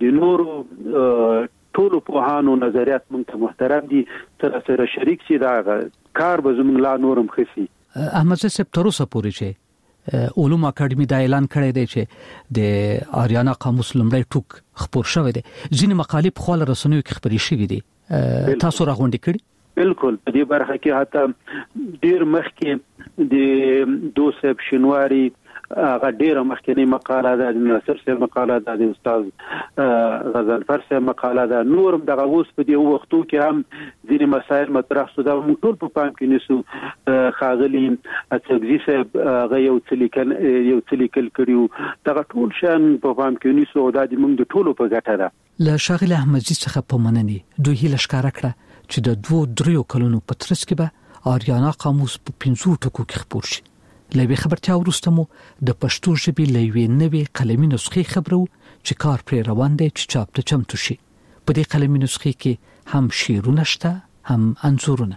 د نورو ټولو پوهانو نظریات موږ ته محترم دي، تر سره شریک شي دا کار به زموږ لا نورم خسي. احمد صاحب تر اوسه پورې چې علوم اکیډمي دا اعلان کړی دی چې د آریانا قاموس لومړی ټوک خپور شوی دی، ځینې مقالې په خپل رسنیو کې خپرې شوې دي، تاسو راغونډې کړي؟ بالکل په دې برخه کې حتی ډیر مخکې د دوسب شنواری هغه ډیره مخکنی مقاله ده، د ناصر صاحب مقاله ده، د استاد غزنفر صاحب مقاله ده، نور دغه اوس په دې وختو کې هم ځینې مسایل مطرح شو. دا موږ ټول په پام کې نیسو. خاغلی اڅګزي صاحب هغه یو څه لیکل یو څه لیکل کړیو، دغه ټول شان په پام کې نیسو. دا د موږ د ټولو په ګټه ده. له شاغل احمدزي څخه په مننې دوی هیله ښکاره کړه چې د دوه دریو کلونو په ترڅ کې به آریانا قاموس په پنځو ټکو کې خپور شي. لوي خبرتیا وروسته مو د پښتو ژبې لوي نوې قلمي نسخې خبرو چې کار پر روان دی چې چاپ ته چمتو شي. په دې قلمي نسخې کې هم شعرونه شته، هم انځورونه.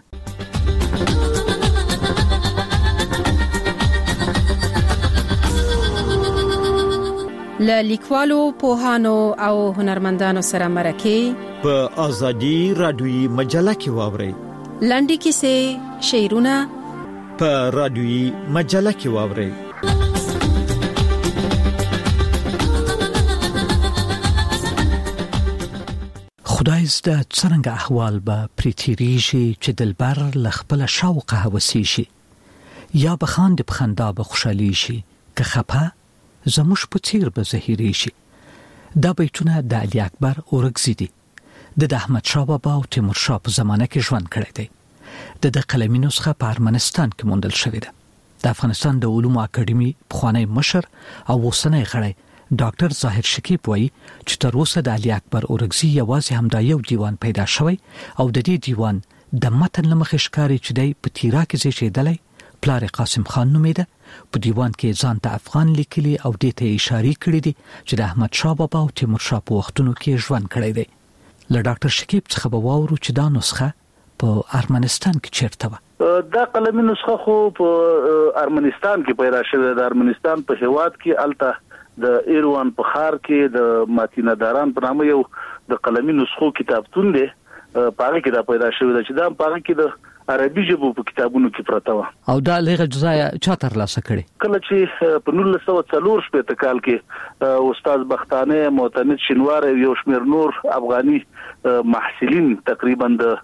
له لیکوالو، پوهانو او هنرمندانو سره مرکه په ازادي رادیوي مجله کې واوري. لنډي کیسې، شعرونه په رادیوي مجله کې واوري. خدای زده څنګه احوال به پریتیریږي چې دلبر لخپل شوق هوسي شي، یا بخاند بخندا به خوشالي شي، که خپه زموش په تیر به زهيري شي. دا بیتونه د علي اکبر اورګزي دي. د احمد شاه بابا او تیمور شاه په زمانه کې ژوند کړی دی. د د قلمي نسخه په ارمنستان کې موندل شوې ده. د افغانستان د علومو اکیډمي پخوانی مشر او اوسنی غړی ډاکټر ظاهر شکیب وایي چې تر اوسه د علي اکبر اورګزي یوازې همدا یو دیوان پیدا شوی او د دې دیوان د متن لمخې ښکاري چې دی په تیرا کې زیږیدلی. پلار قاسم خان نومیده. په دیوان کې ځان ته افغان لیکلي او دې ته اشاره کړې دي چې د احمد شاه بابا او تیمور شاه په وختونو کې ژوند کړی دی. له ډاکټر شکیب څخه به واورو چې دا نسخه په ارمنستان کې چیرته و. دا قلمي نسخه خو په ارمنستان کې پیدا شوه. د ارمنستان په هواد کې الته د ایروان په خار کې د ماتینا داران په نامه یو د قلمي نسخو کتابتون دی. پاره کې دا پیدا شوه چې دا پاره کې د عربي ژبو په کتابونو کې پراته و. او دا لغه جزایا چا تر لاسه کړي؟ کله چې په نولس سوه څلور شپږ کال کې استاد بختانه معتمد شینوار یو شمیر نور افغاني محصلین تقریبا د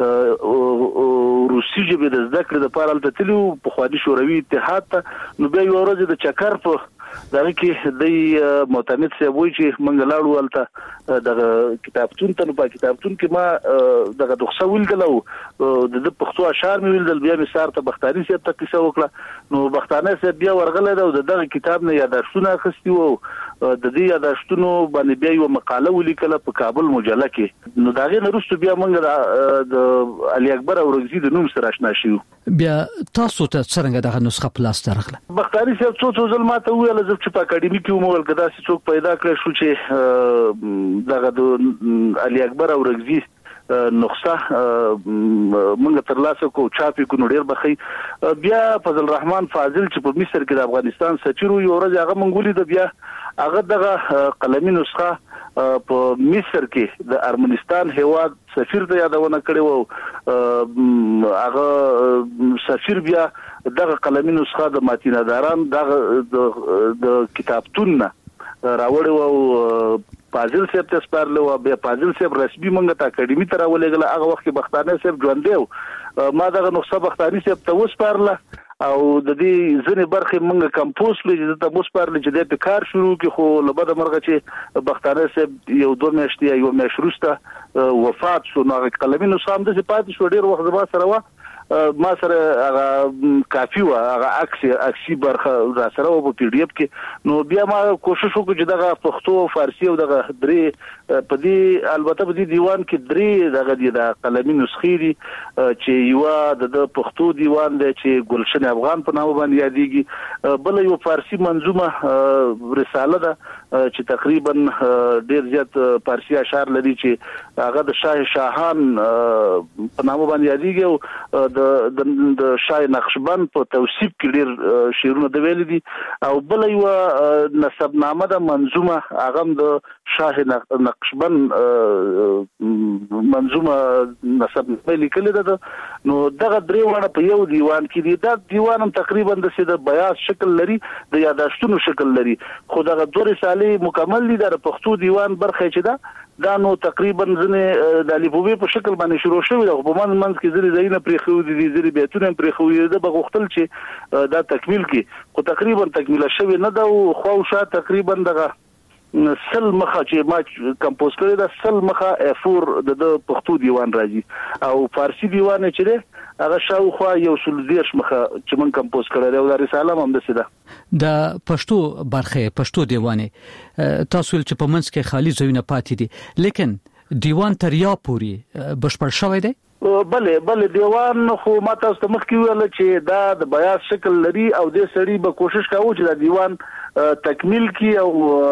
روسي ژبې د زده کړې لپاره البته تلو په خوادي شوروي اتحاد ته. نو بیا یو ورځ د چکر په دغه کې د معتمد صاحب وایي چې منګ لاړو ولته دغه کتابتون ته. نو په کتابتون کې ما دغه دغه ویل او د پښتو اشعار مې ویل. بیا مې سار ته بختاني صاحب ته کیسه وکړه. نو بختانه صاحب بیا ورغله او دغه کتاب نه یادښتونه اخیستي وو. د دې یادښتونو باندې بیا یو مقاله ولیکله په کابل مجله کې. نو دا غي نرسته بیا موږ د علي اکبر اورګزي د نوم سره آشنا شو. بیا تاسو ته څنګه دغه نسخه پلاس درغله؟ بختاني صاحب څو څو ځل ماته ویل چې په اکیډمي کې مو ولګدا چې څوک پیدا کړ شو چې دغه د علي اکبر اورګزي نسخه موږ تر لاسه کو چاپی کو ډیر بخي. بیا فضل الرحمن فاضل چې په مصر کې د افغانستان سفیر یو ورځ هغه منګولي د بیا هغه دغه قلمي نسخه په مصر کې د ارمنستان هواد سفیر ته یادونه کړې وو. هغه سفیر بیا دغه قلمي نسخه د ماتینا داران دغه د کتابتون راوړ وو. فاضل صاحب ته سپارلو. بیا فاضل صاحب رسمي مونږ ته اکیډمي ته راولېګل. هغه وخت کې بختانه صاحب ژوند دی. ما دغه نسخه بختاني صاحب ته وسپارله او د دې ځنې برخې مونږ کمپوز لږ ته وسپارله چې د کار شروع کی. خو لبد مرغه چې بختانه صاحب یو دوه میاشتې یو میاشت وروسته وفات شو. نو قلمي نسخه هم د پاتې شو. ډیر وخت زما سره و. ما سره هغه کافي و. هغه عکس عکسي برخه را سره و په پی ډی اف کې. نو بیا ما کوشش وکړ چې دغه پښتو فارسی او دغه درې په دې البته په دې دیوان کې درې دغه د قلمي نسخې دي چې یو د پښتو دیوان دی چې گلشن افغان په نامه باندې یادېږي. بل یو فارسی منظومه رساله ده چې تقریبا ډیر زیات فارسی اشعار لري چې هغه د شاه شاهان په نامه باندې یادېږي او د د شاه نقشبند په توصیف کې ډیر شعرونه د ویل دي او بل یو نسبنامه د منظومه هغه د شاه نقشبند منظومه نسبنامه لیکل ده نو دغه درې وړه په یو دیوان کې دي دا دیوان هم تقریبا د سید بیاض شکل لري د یاداشتونو شکل لري خو دغه دوه رسالې مکمل دي د پښتو دیوان برخه چې ده دا نو تقریبا ځنه د لیبوبي په شکل باندې شروع شوی د په من منځ کې ځری زینه پرې خو دي ځری بیتونه پرې خو دي د بغختل چې دا تکمیل کی خو تقریبا تکمیل شوی نه دا خو شا تقریبا دغه سل مخه چې ما کمپوز کړی دا سل مخه افور د پښتو دیوان راځي او فارسی دیوان چې ده هغه شاوخوا یو سل دیش مخه چې من کمپوز کړی دی او د رساله هم د سیده د پښتو برخه پښتو دیوانه تاسو چې په منځ کې خالی ځایونه پاتې دي لیکن دیوان تر یا پوری بشپړ شوی دی بله بله دیوان خو ما تاسو ته مخکې ویل چې دا د بیاض شکل لري او د سړي به کوشش کاوه چې دا دیوان تکمیل کی او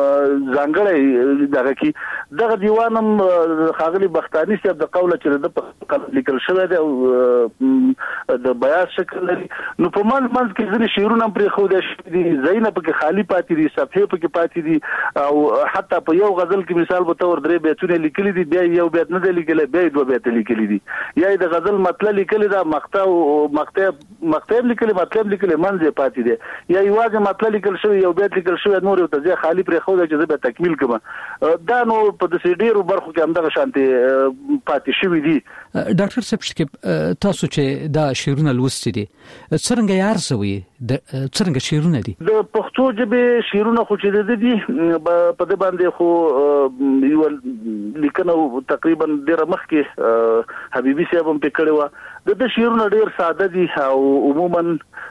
ځانګړی دغه کی دغه دیوان هم خاغلی بختانی صاحب د قوله چې د په لیکل شوی دی او د بیاض شکل لري نو په من منځ کې ځینې شعرونه پرې خو دي زینب کې خالی پاتې دي صفحه کې پاتې دي او حتی په یو غزل کې مثال به تور درې بیتونه لیکلي دي بیا یو بیت نه دی لیکلی بیا دوه بیت لیکلي دي یا د غزل مطلب لیکلی دا مقطع او مقطع مقطع لیکلی مطلب لیکلی منځ پاتې دي یا یوازې مطلب لیکل شوی یو لیکل شوی نور ته ځای خالی پرې خو د جذبه تکمیل کړه دا نو په د سیډیرو برخو کې همدغه شانتي پاتې شوی دي ډاکټر صاحب چې تاسو چې دا شعرونه لوستي دي څنګه یار سوي د څنګه شعرونه دي د پښتو ژبه شعرونه خو چې دي په دې باندې خو یو لیکنه تقریبا ډیره مخکې حبیبي صاحب هم پکړی و د شعرونه ډیر ساده دي او عموما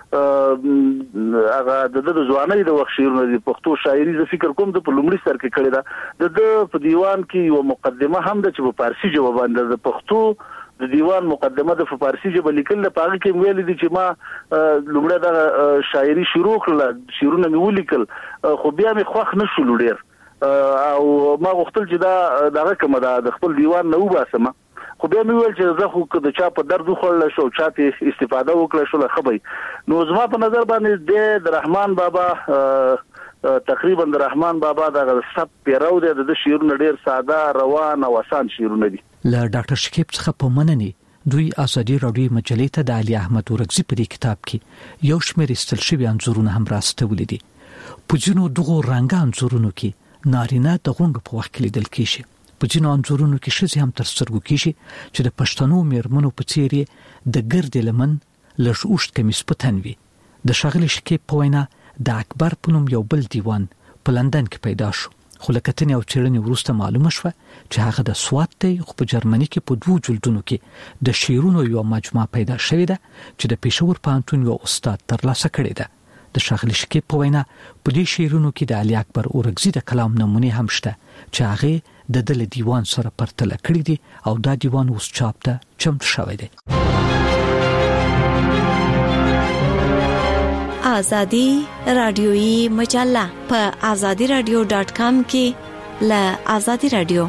هغه د ځوانۍ د وخت شعرونه دي پښتو شاعري ز فکر کوم د لومړي سر کې کړی دا د په دیوان کې یو مقدمه هم د چې په فارسی ژبه باندې د پښتو د دیوان مقدمه د فارسی ژبه لیکل په هغه کې ویل دي چې ما لومړی د شاعري شروع کړل شعرونه مې ولیکل خو بیا مې خوښ نشو ډیر او ما غوښتل چې دا دغه کومه د خپل دیوان نه وباسم خو بیا مې ویل چې زه خو د چا په درد خورل شو چاته استفاده وکړه شو خبري نو زما په نظر باندې د رحمان بابا تقریبا د رحمان بابا د سب پیرو د شعرونه ډیر ساده روان او آسان شعرونه دي ل ډاکټر شکیب څخه په منني دوی ازادي راډیو مجلې ته د علي احمد ورغزي په دې کتاب کې یو شمېر استل شوی انځورونه هم راستولې دي په جنو دغه رنګ انځورونو کې نارینه د غونډو په وخت کې لیدل کیږي په جنو انځورونو کې شزي هم تر سترګو کیږي چې د پښتنو میرمنو په څیر د ګرد لمن لږ اوشت کمیس پتنوي د شغل شکیب په وینا د اکبر په نوم یو بل دیوان په لندن کې پیدا شو خو لکتنې او چیرنې وروسته معلومه شوه چې هغه د سوات دی خو په جرمني کې په دوه جلدونو کې د شعرونو یو مجموعه پیدا شوې ده چې د پېښور پوهنتون یو استاد ترلاسه کړی ده د شغل شکیب په وینا په دې شعرونو کې د علي اکبر اورغزي د کلام نمونه هم شته چې هغه د دل دیوان سره پرتله کړی دي او دا دیوان اوس چاپ ته چمتو شوی دی آزادی رادیویی مجله په آزادی رادیو ډاٹ کام کې ل آزادی رادیو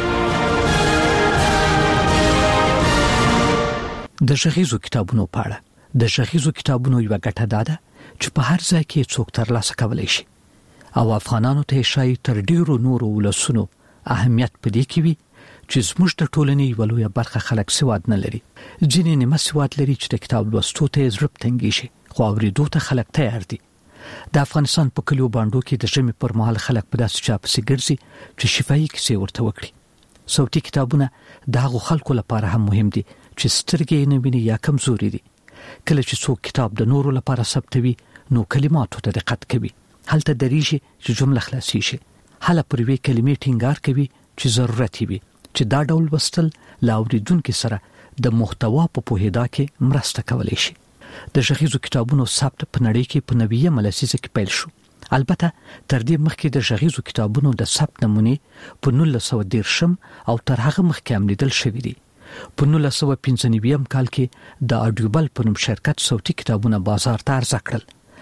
د شغیزو کتابونو پاړه د شغیزو کتابونو یو غټه داده چې په هر ځای کې څوک ترلاسه کولای شي او افغانانو ته شای تر ډیرو نورو ولسونو اهمیت پدې کې وي چې زموږ د ټولنې یو لوی برخه خلک سواد نه لري ځینې نه مسواد لري چې د کتاب لوستو ته زړه تنګي شي خو اورېدو ته خلک تیار دي د افغانستان په کلیو باندې کې د ژمي پر مهال خلک په داسې چا پسې ګرځي چې شفاهي کیسې ورته وکړي صوتي کتابونه د هغو خلکو لپاره هم مهم دي چې سترګې نه ویني یا کمزوري دي کله چې څوک کتاب د نورو لپاره ثبتوي نو کلماتو ته دقت کوي هلته دریږي چې جمله خلاصي شي هله پر وی کلمې ټینګار کوي چې ضرورت وي چې دا ډول وستل لا اوریدونکو سره د محتوا په پوهیدا کې مرسته کولای شي د شغیزو کتابونو ثبت په نړۍ کې په نویه ملسیزه کې پیل شو البته تر دې مخکې د شغیزو کتابونو د ثبت نمونه په نولس سوه دیرشم او تر هغه مخکې عملیدل شوی دی په نولس سوه پنځه نوي کال کې د اډیوبل په نوم شرکت صوتي کتابونه بازار ته عرضه کړل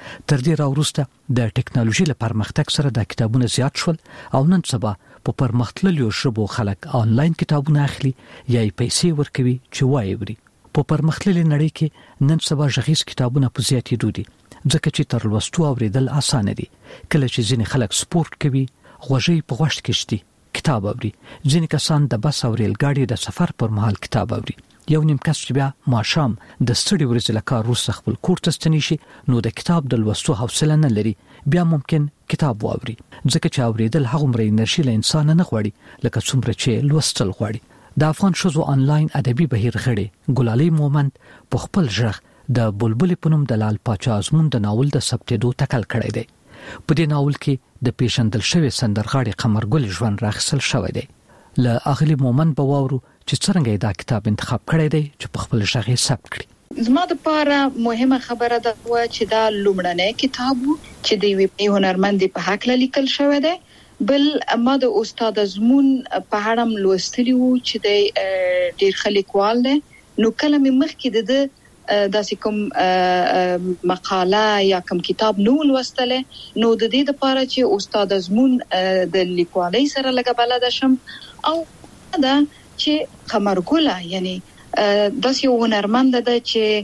تر دې راوروسته د ټکنالوژي لپاره پرمختګ سره د کتابونو زیات شول او نن سبا په پرمختللو ژبو خلک آنلاین کتابونه اخلي یا یې پیسې ورکوي چې وایي وري. په پرمختللي نړۍ کې نن سبا ژغیز کتابونه په زیاتېدو دي ځکه چې تر لوستو اوریدل اسانه دي. کله چې ځینې خلک سپورت کوي غوږی په غوږ کې شتي کتاب اوري، ځینې کسان د بس او ریل ګاډي د سفر پر مهال کتاب اوري. یو نیم کس چې بیا ماښام د ستړي ورځې له کار وروسته خپل کور ته ستنی شي نو د کتاب د لوستو حوصله نه لري، بیا ممکن کتاب واوري ځکه چې اوریدل هغومره انرژي له انسان نه غواړي لکه څومره چې لوستل غواړي. د افغان ښځو آنلاین ادبي بهیر غړي ګلالۍ مومند په خپل ژغ د بلبل په نوم د لال پاچا ازمون د ناول د ثبتېدو تکل کړی دی. په دې ناول کې د پیشندل شوی سندرغاړي قمرګل ژوند راخصل شوی دی. له اغلی مومن په واورو چې څنګه دا کتاب انتخاب کړی دی چې په خپل ژغ یې ثبت کړي. زما د پاره مهمه خبره ده چې دا لومړنی کتاب چې د یوې هنرمند په حق لیکل شوی دی. بل ما د استاد ازمون په اړه لوستلی وو چې د ډیر خلیکوال دی، نو کله مې مخکې د داسې کوم مقاله یا کوم کتاب نو لوستله نو د دې لپاره چې استاد ازمون د لیکوالۍ سره لږه بلد شم او دا چې قمرګل یعنی داسې یو هنرمند ده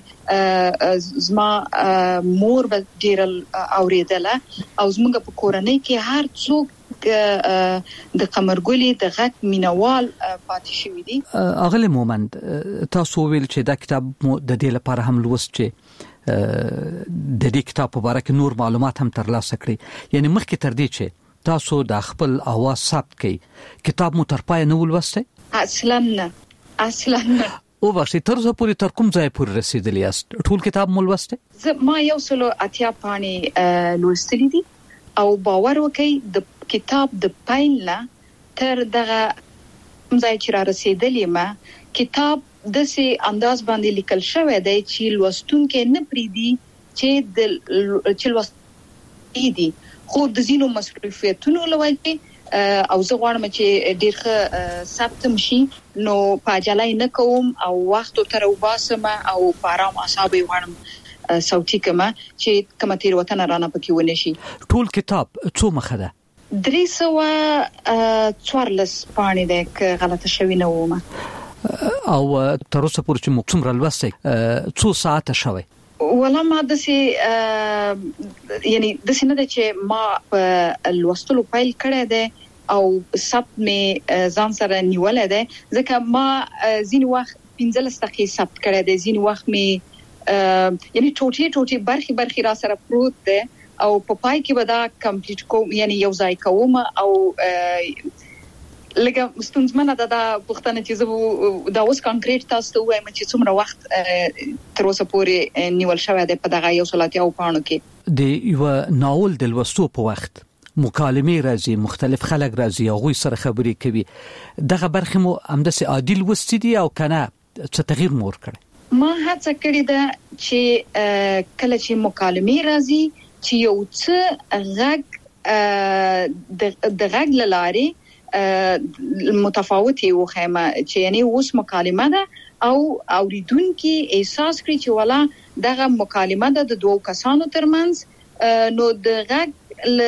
چې زما مور به ډیر اوریدله او زموږ په کورنۍ کې هر څوک د قمرګلې د غږ مینوال پاتې شوی دي. اغلی مومند تاسو ویل چې دا کتاب مو د دې لپاره هم لوست چې د دې کتاب په اړه کې نور معلومات هم ترلاسه کړئ، یعنی مخکې تر دې چې تاسو د خپل اواز ثبت کړئ کتاب مو تر پای نه ولوسته؟ اصلا نه اصلا نه. او وخت تر اوسه پورې تر کوم ځای پورې رسیدلی یاست؟ ټول کتاب مو لوسته؟ ما یو سلو اتیا پاڼې لوستلې دي او باور وکړئ د کتاب د پاین لا تر دغه ځای چې را رسیدلې ما کتاب د سي انداز باندې لیکل شوی دی چې لوستونکو نه پریدي چې د چې لوستي دي خو د زینو مصرفیتونو لوي او زه غواړم چې ډیر ښه ثبت شي نو پاجلای نه کوم او وخت تر وباسم او پارام اعصاب غواړم صوتي کما چې کما تیر وطن رانه پکې ونه شي. ټول کتاب څو مخه ده؟ درې سوه څوارلس پاڼې ده که غلطه شوی نه ومه. او تر اوسه پورې چې موږ څومره لوستي څو ساعته شوی؟ ولا ما دسي یعنی دسي نه ده چې ما په لوستلو پیل کړی دی او ثبت مې ځان سره نیولای دی ځکه ما ځینې وخت پنځلس دقیقې ثبت کړی دی، ځینې وخت مې یعنی ټوټې ټوټې برخي برخي را سره پروت دی او په پای کې به دا کمپلیټ کوم یعنی یو ځای کوم او لکه ستونزمنه ده دا پوښتنه چې زه دا اوس کانکریټ تاسو ته وایم چې څومره وخت تر اوسه پورې نیول شوی دی په دغه یو سلاتیا او پاڼو کې. د یو ناول د لوستو په وخت مکالمې راځي، مختلف خلک راځي او غوي سره خبرې کوي، دغه برخه مو همداسې عادل وستې دي او کنه څه تغییر مور کړي؟ ما هڅه کړې ده چې کله چې مکالمې راځي چې یو څه غږ د غږ لارې متفاوتي وخیمه چې یعنی اوس مکالمه ده او اوریدونکو احساس کړي چې ولا دغه مکالمه ده د دوه کسانو ترمنځ نو د غږ ل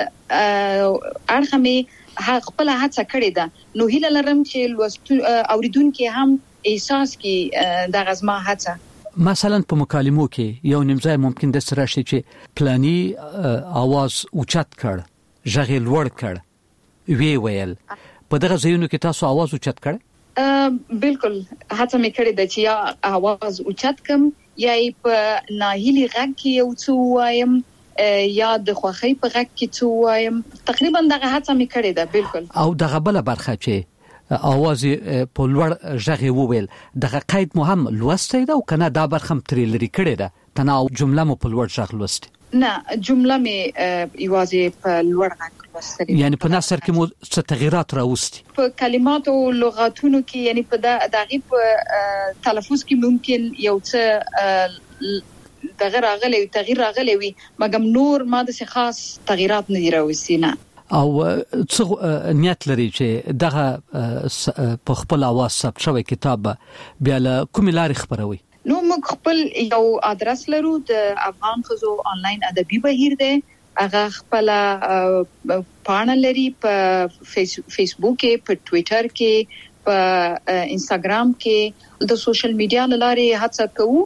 ارخمه خپل هڅه کړې ده نو هیله لرم چې اوریدونکو هم احساس کړي د غزما هڅه. مثلا په مکالمو کې یو نیمځای ممکن د سره شي چې پلاني आवाज اوچت کړ، ژغ لوړ کړ، وی ویل په دغه ځایونو کې تاسو आवाज اوچت کړ؟ بالکل هڅه مې کړې ده چې یا आवाज اوچت کم یا په ناهیلي غږ کې یو څه وایم یا د خوخي په غږ کې څه وایم، تقریبا دغه هڅه مې کړې ده. بالکل. او دغه بل برخه چې आवाज په لوړ ژغ وویل دغه قید مو هم لوستي ده او کنه دا برخه هم ترې لري کړې ده تناو جمله مو په لوړ ژغ لوستي؟ نه جمله مې یوازې په لوړ غږ لوستلې. یعنی په نثر کې مو څه تغیرات راوستي؟ په کلمات او لغاتونو کې یعنی په دغه په تلفظ کې ممکن یو څه دغه راغلي تغییر راغلي وي مګم نور ما د خاص تغیرات نه راوستي نه. او څه نیت لري چې دغه په خپل आवाज ثبت شوی کتاب بیا له کوم لارې خبروي؟ نو موږ خپل یو ادرس لرو د افغان خزو آنلاین ادبي بهیر دی هغه خپل پاڼه لري په فیسبوک کې په ټوئیټر کې په انستګرام کې د سوشل میډیا لارې هڅه کوو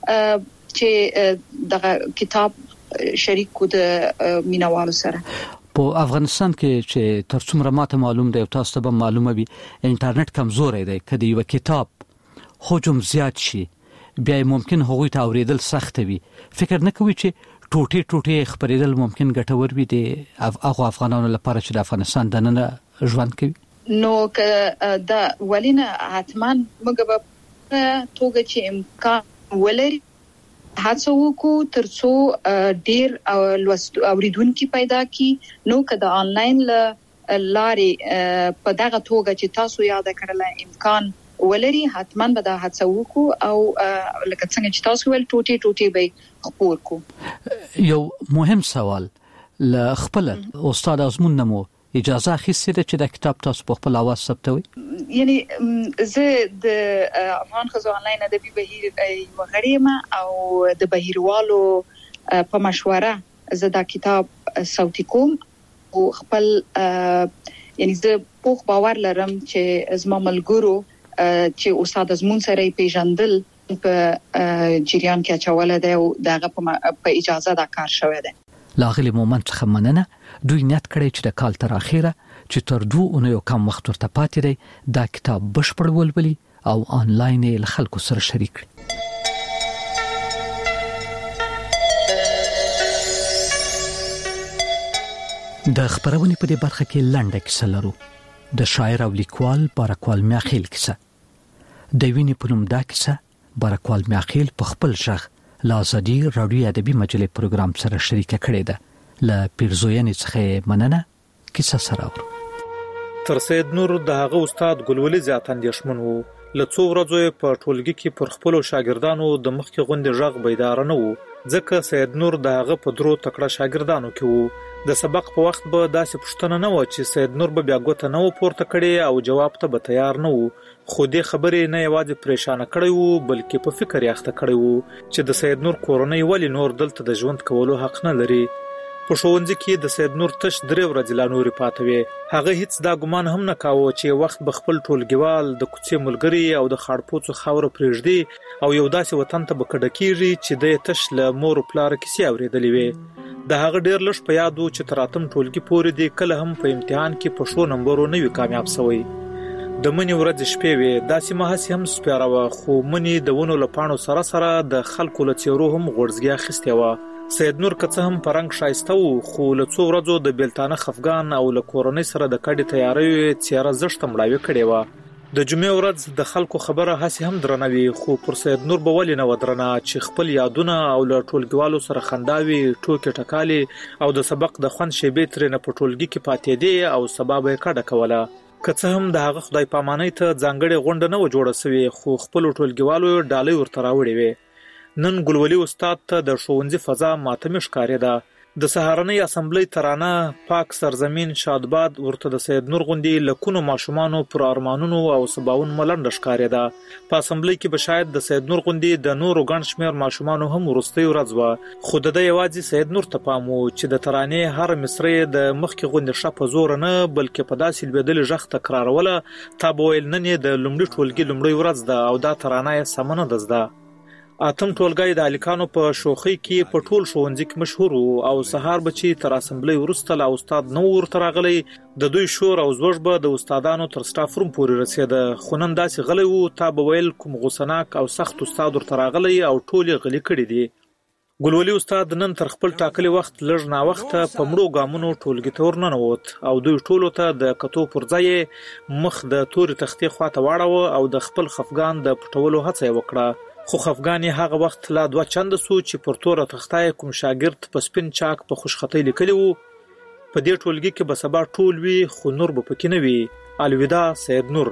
چې د کتاب شریک کو د مینوالو سره. په افغانستان کې چې تر څومره ماته معلوم دی او تاسو ته معلومه وي انټرنیټ کمزوري دی کله یو کتاب حجم زیات شي بیا ممکن هغوی ته اوریدل سخت وي فکر نه کوي چې ټوټي ټوټي خبرېدل ممکن ګټور وي د هغه افغانانو لپاره چې د افغانستان دننه ژوند کوي نو که دا ولینه حتما موږ به توګه چې امکان ولري هڅه وکړو ترڅو ډیر اوریدونکو پیدا کی نو که د آنلاین لارې په دغه توګه چې تاسو یاد کړل امکان ولري حتما به دا هڅه وکړو او لکه څنګه چې تاسو ول ټوټي ټوټي به خبر کو. یو مهم سوال ل خپل استاد ازمون نمو اجازه اخیسته چې د کتاب تاسو په خپل اواز ثبتوي یعنی زه د افغان خزو آنلاین ادبي بهیر یو غړی ما او د بهیروالو په مشوره زه دا کتاب صوتي کوم او خپل یعنی زه په باور لرم چې زما ملګرو چې استاد ازمون سره پیژندل په جریان کې اچول دی او دغه په اجازه دا کار شوی دی. لاغلی مومنت څخه مننه دوی نیت کړی چې د کال تر اخیره چې تر دوه اونیو کم وخت ورته پاتې دی دا کتاب بشپړ ولولي او آنلاین یې له خلکو سره شریک کړي. د خبرونې په دې برخه کې لنډه کیسه لرو د شاعر او لیکوال بارکوال میاخیل کیسه. د وینې په نوم دا کیسه بارکوال میاخیل په خپل ژغ له ازادي راډیو ادبي مجلې پروګرام سره شریکه کړې ده. له پیرزوینې څخه مننه کیسه سره ورو. تر سید نور د هغه استاد ګلولي زیات اندیشمن وو له څو ورځې په ټولګي کې پر خپل شاګردانو د مخکې غونډې ژغ بیدار نه وو ځکه سید نور د هغه په درو تکړه شاګردانو کې وو. د سبق په وخت به داسې پوښتنه نه و چې سید نور به بیا ګوته نه و پورته کړي او جواب ته به تیار نه وو خو دې خبرې نه یوازې پریشانه کړی وو بلکې په فکر یې اخته کړی وو چې د سید نور کورنۍ ولې نور دلته د ژوند کولو حق نه لري. په ښوونځي کې د سید نور تش درې ورځې لا نورې پاتې وې هغه هیڅ دا ګمان هم نه کاوه چې وخت به خپل ټولګیوال د کوڅې ملګري او د خاړپوڅو خاوره پرېږدي او یو داسې وطن ته به کډه کېږي چې د تش له مور او پلار کیسې اورېدلې وې. د هغه ډېر لږ په یادو چې تر اتم ټولګي پورې دی کله هم په امتحان کې په شو نمبرو نه وي کامیاب شوی. د منی ورځ شپې وې داسې مهسي هم سپیاره خو منی د ونو لپانو سره سره د خلکو له چیرو هم غورځګیا خسته و. سید نور که څه هم پرنګ شایسته وو خو له څو ورځو د بیلتانه خفګان او له کورنۍ سره د کډې تیاری چیرې زشت مړاوي کړي و. د جمعې ورځ د خلکو خبره هسي هم درنوي خو پر سید نور به ولې نه ودرنه چې خپل یادونه او له ټولګیوالو سره خنداوي ټوکې ټکالي او د سبق د خوند شیبې ترې نه په ټولګي کې پاتې دي او سبب یې کډه کوله. که څه هم د هغه خدای پامانۍ ته ځانګړې غونډه نه و جوړه شوې خو خپل ټولګیوالو ډالۍ ورته راوړې وې. نن ګلولي استاد ته د ښوونځي فضا ماتمه ښکارېده. د سهارنۍ اسمبلی ترانه پاک سرزمین شادباد ورته د سید نور غوندي لکونو ماشومانو پر ارمانونو او سباون ملنډ ښکارېده. په اسمبلی کې به شاید د سید نور غوندي د نورو ګڼ شمېر ماشومانو هم وروستۍ ورځ وه خو د یوازې سید نور ته پام و چې د ترانې هر مصرې د مخکې غوندي ښه په زور نه بلکې په داسې لوېدلې غږ تکراروله تا به ویل نن یې د لومړي ټولګي لومړۍ ورځ ده او دا ترانه یې سمه نه ده زده. اتم ټولګی د الکانو په شوخۍ کې په ټول ښوونځي کې مشهور او سهار بچي تر اسمبلی وروسته له استاد نو ورته راغلی د دوی شور او زوج به د استادانو تر سټاف روم پورې رسیده خو نن داسې غلی وو تا به ویل کوم غوسناک او سخت استاد ورته راغلی او ټول یې غلي کړي دي. ګلولي استاد نن تر خپل ټاکلي وخت لږ نا وخت په مړو ګامونو ټولګي ته ورننوت او دوی ټولو ته د کتو پر ځای مخ د تورې تختې خواته واړاوه او د خپل خفګان د پټولو هڅه یې وکړه خو خفګان یې هغه وخت لا دوه چنده سو چې پر توره تخته کوم شاګرد په سپین چاک په خوشخطۍ لیکلی وو په دې ټولګي کې به سبا ټول وي خو نور به پکې نه وي. الوداع سید نور.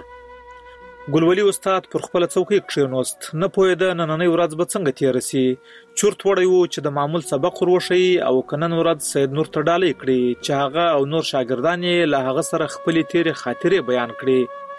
ګلولي استاد پر خپل څوکۍ کښېنوست نه پوهېده نننۍ ورځ به څنګه تېره سي. چورت وړی و چې د معمول سبق وروښیي او که نن ورځ سید نور ته ډالۍ کړي چې هغه او نور شاګردان یې له هغه سره خپلې تېرې خاطرې بیان کړي.